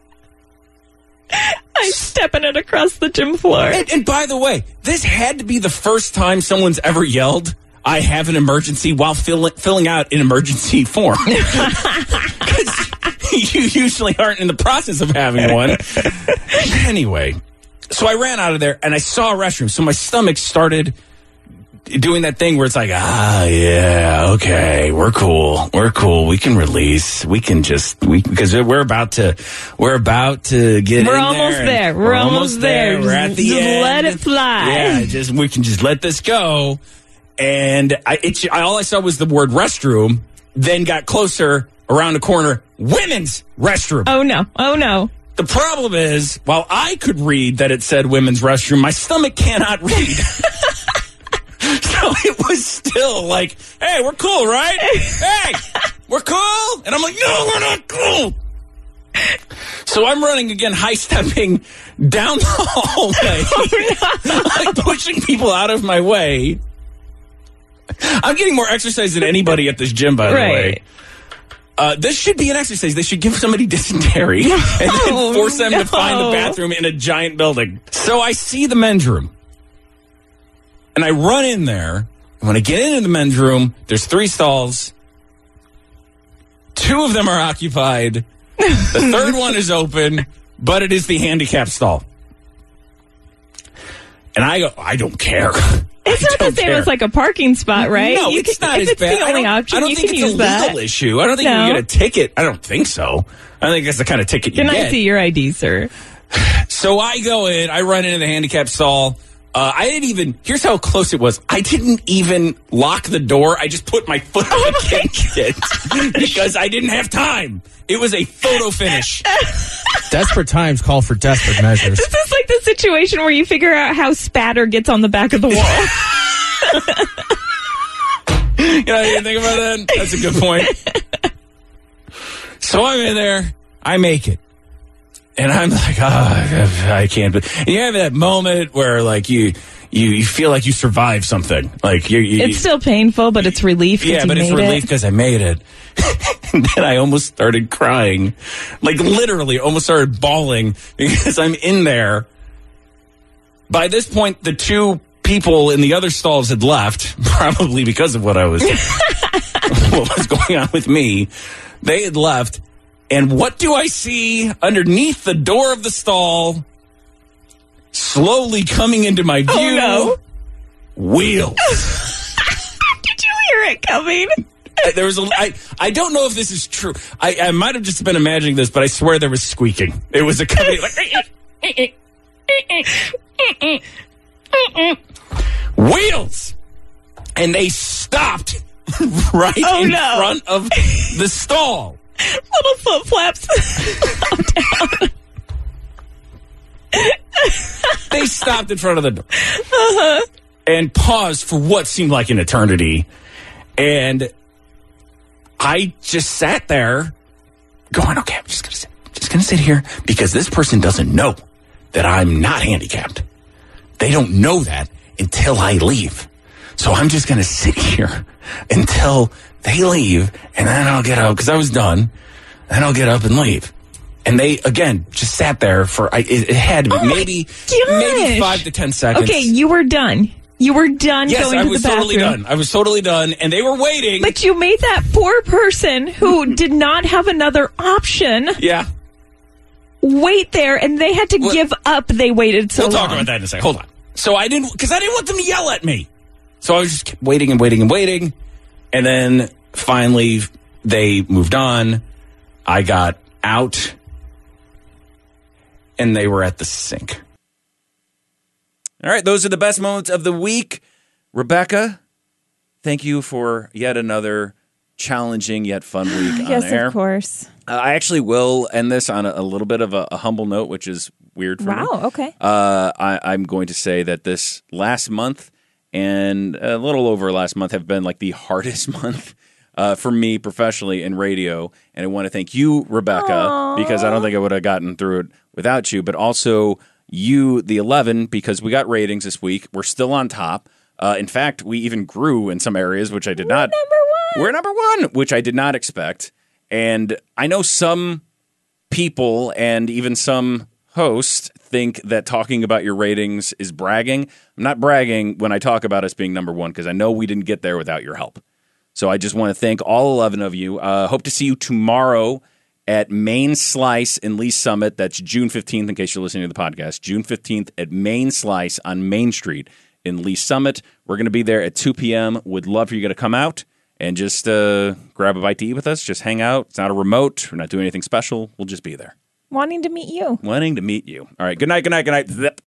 I'm stepping it across the gym floor. And by the way, this had to be the first time someone's ever yelled, I have an emergency, while filling out an emergency form. Because you usually aren't in the process of having one. Anyway, so I ran out of there and I saw a restroom. So my stomach started doing that thing where it's like, yeah, okay, we're cool. We can release. Because we're about to get We're in almost there. We're almost there. We're at the just end. let it fly. Yeah, we can just let this go. And all I saw was the word restroom, then got closer around the corner, women's restroom. Oh, no. The problem is, while I could read that it said women's restroom, my stomach cannot read. So it was still like, hey, we're cool, right? Hey, we're cool? And I'm like, no, we're not cool. So I'm running again, high-stepping down the hallway, like pushing people out of my way. I'm getting more exercise than anybody at this gym, by the way. This should be an exercise. They should give somebody dysentery and then force them to find the bathroom in a giant building. So I see the men's room. And I run in there. And when I get into the men's room, there's 3 stalls. 2 of them are occupied. The third one is open, but it is the handicap stall. And I go, I don't care. It's not the same as like a parking spot, right? No, it's not as bad. If it's the only option, I don't you think can it's use a legal that. issue. I don't think you can get a ticket. I don't think so. I think that's the kind of ticket you Can get. I see your ID, sir? So I go in, I run into the handicap stall. Here's how close it was. I didn't even lock the door. I just put my foot against it because I didn't have time. It was a photo finish. Desperate times call for desperate measures. This is like the situation where you figure out how spatter gets on the back of the wall. You didn't think about that? That's a good point. So I'm in there. I make it. And I'm like, I can't. And you have that moment where like you feel like you survived something. Like it's still painful, but it's relief. Yeah, but it's relief because I made it. And then I almost started crying, like literally almost started bawling because I'm in there. By this point, the two people in the other stalls had left, probably because of what was going on with me. They had left. And what do I see underneath the door of the stall, slowly coming into my view? Oh, no. Wheels. Did you hear it coming? There was I don't know if this is true. I might have just been imagining this, but I swear there was squeaking. It was a company like Wheels, and they stopped right in front of the stall. Little foot flaps down. They stopped in front of the door and paused for what seemed like an eternity. And I just sat there going, okay, I'm just gonna sit here because this person doesn't know that I'm not handicapped. They don't know that until I leave. So I'm just gonna sit here until they leave, and then I'll get up because I was done. Then I'll get up and leave. And they again just sat there for it had to be maybe 5 to 10 seconds. Okay, you were done. You were done yes, going I to was the bathroom. totally done. I was totally done, and they were waiting. But you made that poor person who did not have another option. Yeah. Wait there, and they had to give up. They waited so long. We'll talk about that in a second. Hold on. So I didn't want them to yell at me. So I was just kept waiting and waiting and waiting. And then finally they moved on. I got out and they were at the sink. All right. Those are the best moments of the week. Rebecca, thank you for yet another challenging yet fun week on yes, air. Of course. I actually will end this on a little bit of a humble note, which is weird for me. Wow, okay. I'm going to say that this last month and a little over last month have been like the hardest month for me professionally in radio. And I want to thank you, Rebecca, because I don't think I would have gotten through it without you, but also you, the 11, because we got ratings this week. We're still on top. In fact, we even grew in some areas, which I did not. We're number one, which I did not expect. And I know some people and even some hosts think that talking about your ratings is bragging. I'm not bragging when I talk about us being number one because I know we didn't get there without your help. So I just want to thank all 11 of you. Hope to see you tomorrow at Main Slice in Lee Summit. That's June 15th, in case you're listening to the podcast. June 15th at Main Slice on Main Street in Lee Summit. We're going to be there at 2 p.m. Would love for you to come out and just grab a bite to eat with us. Just hang out. It's not a remote. We're not doing anything special. We'll just be there. Wanting to meet you. Wanting to meet you. All right. Good night, good night, good night. Zip.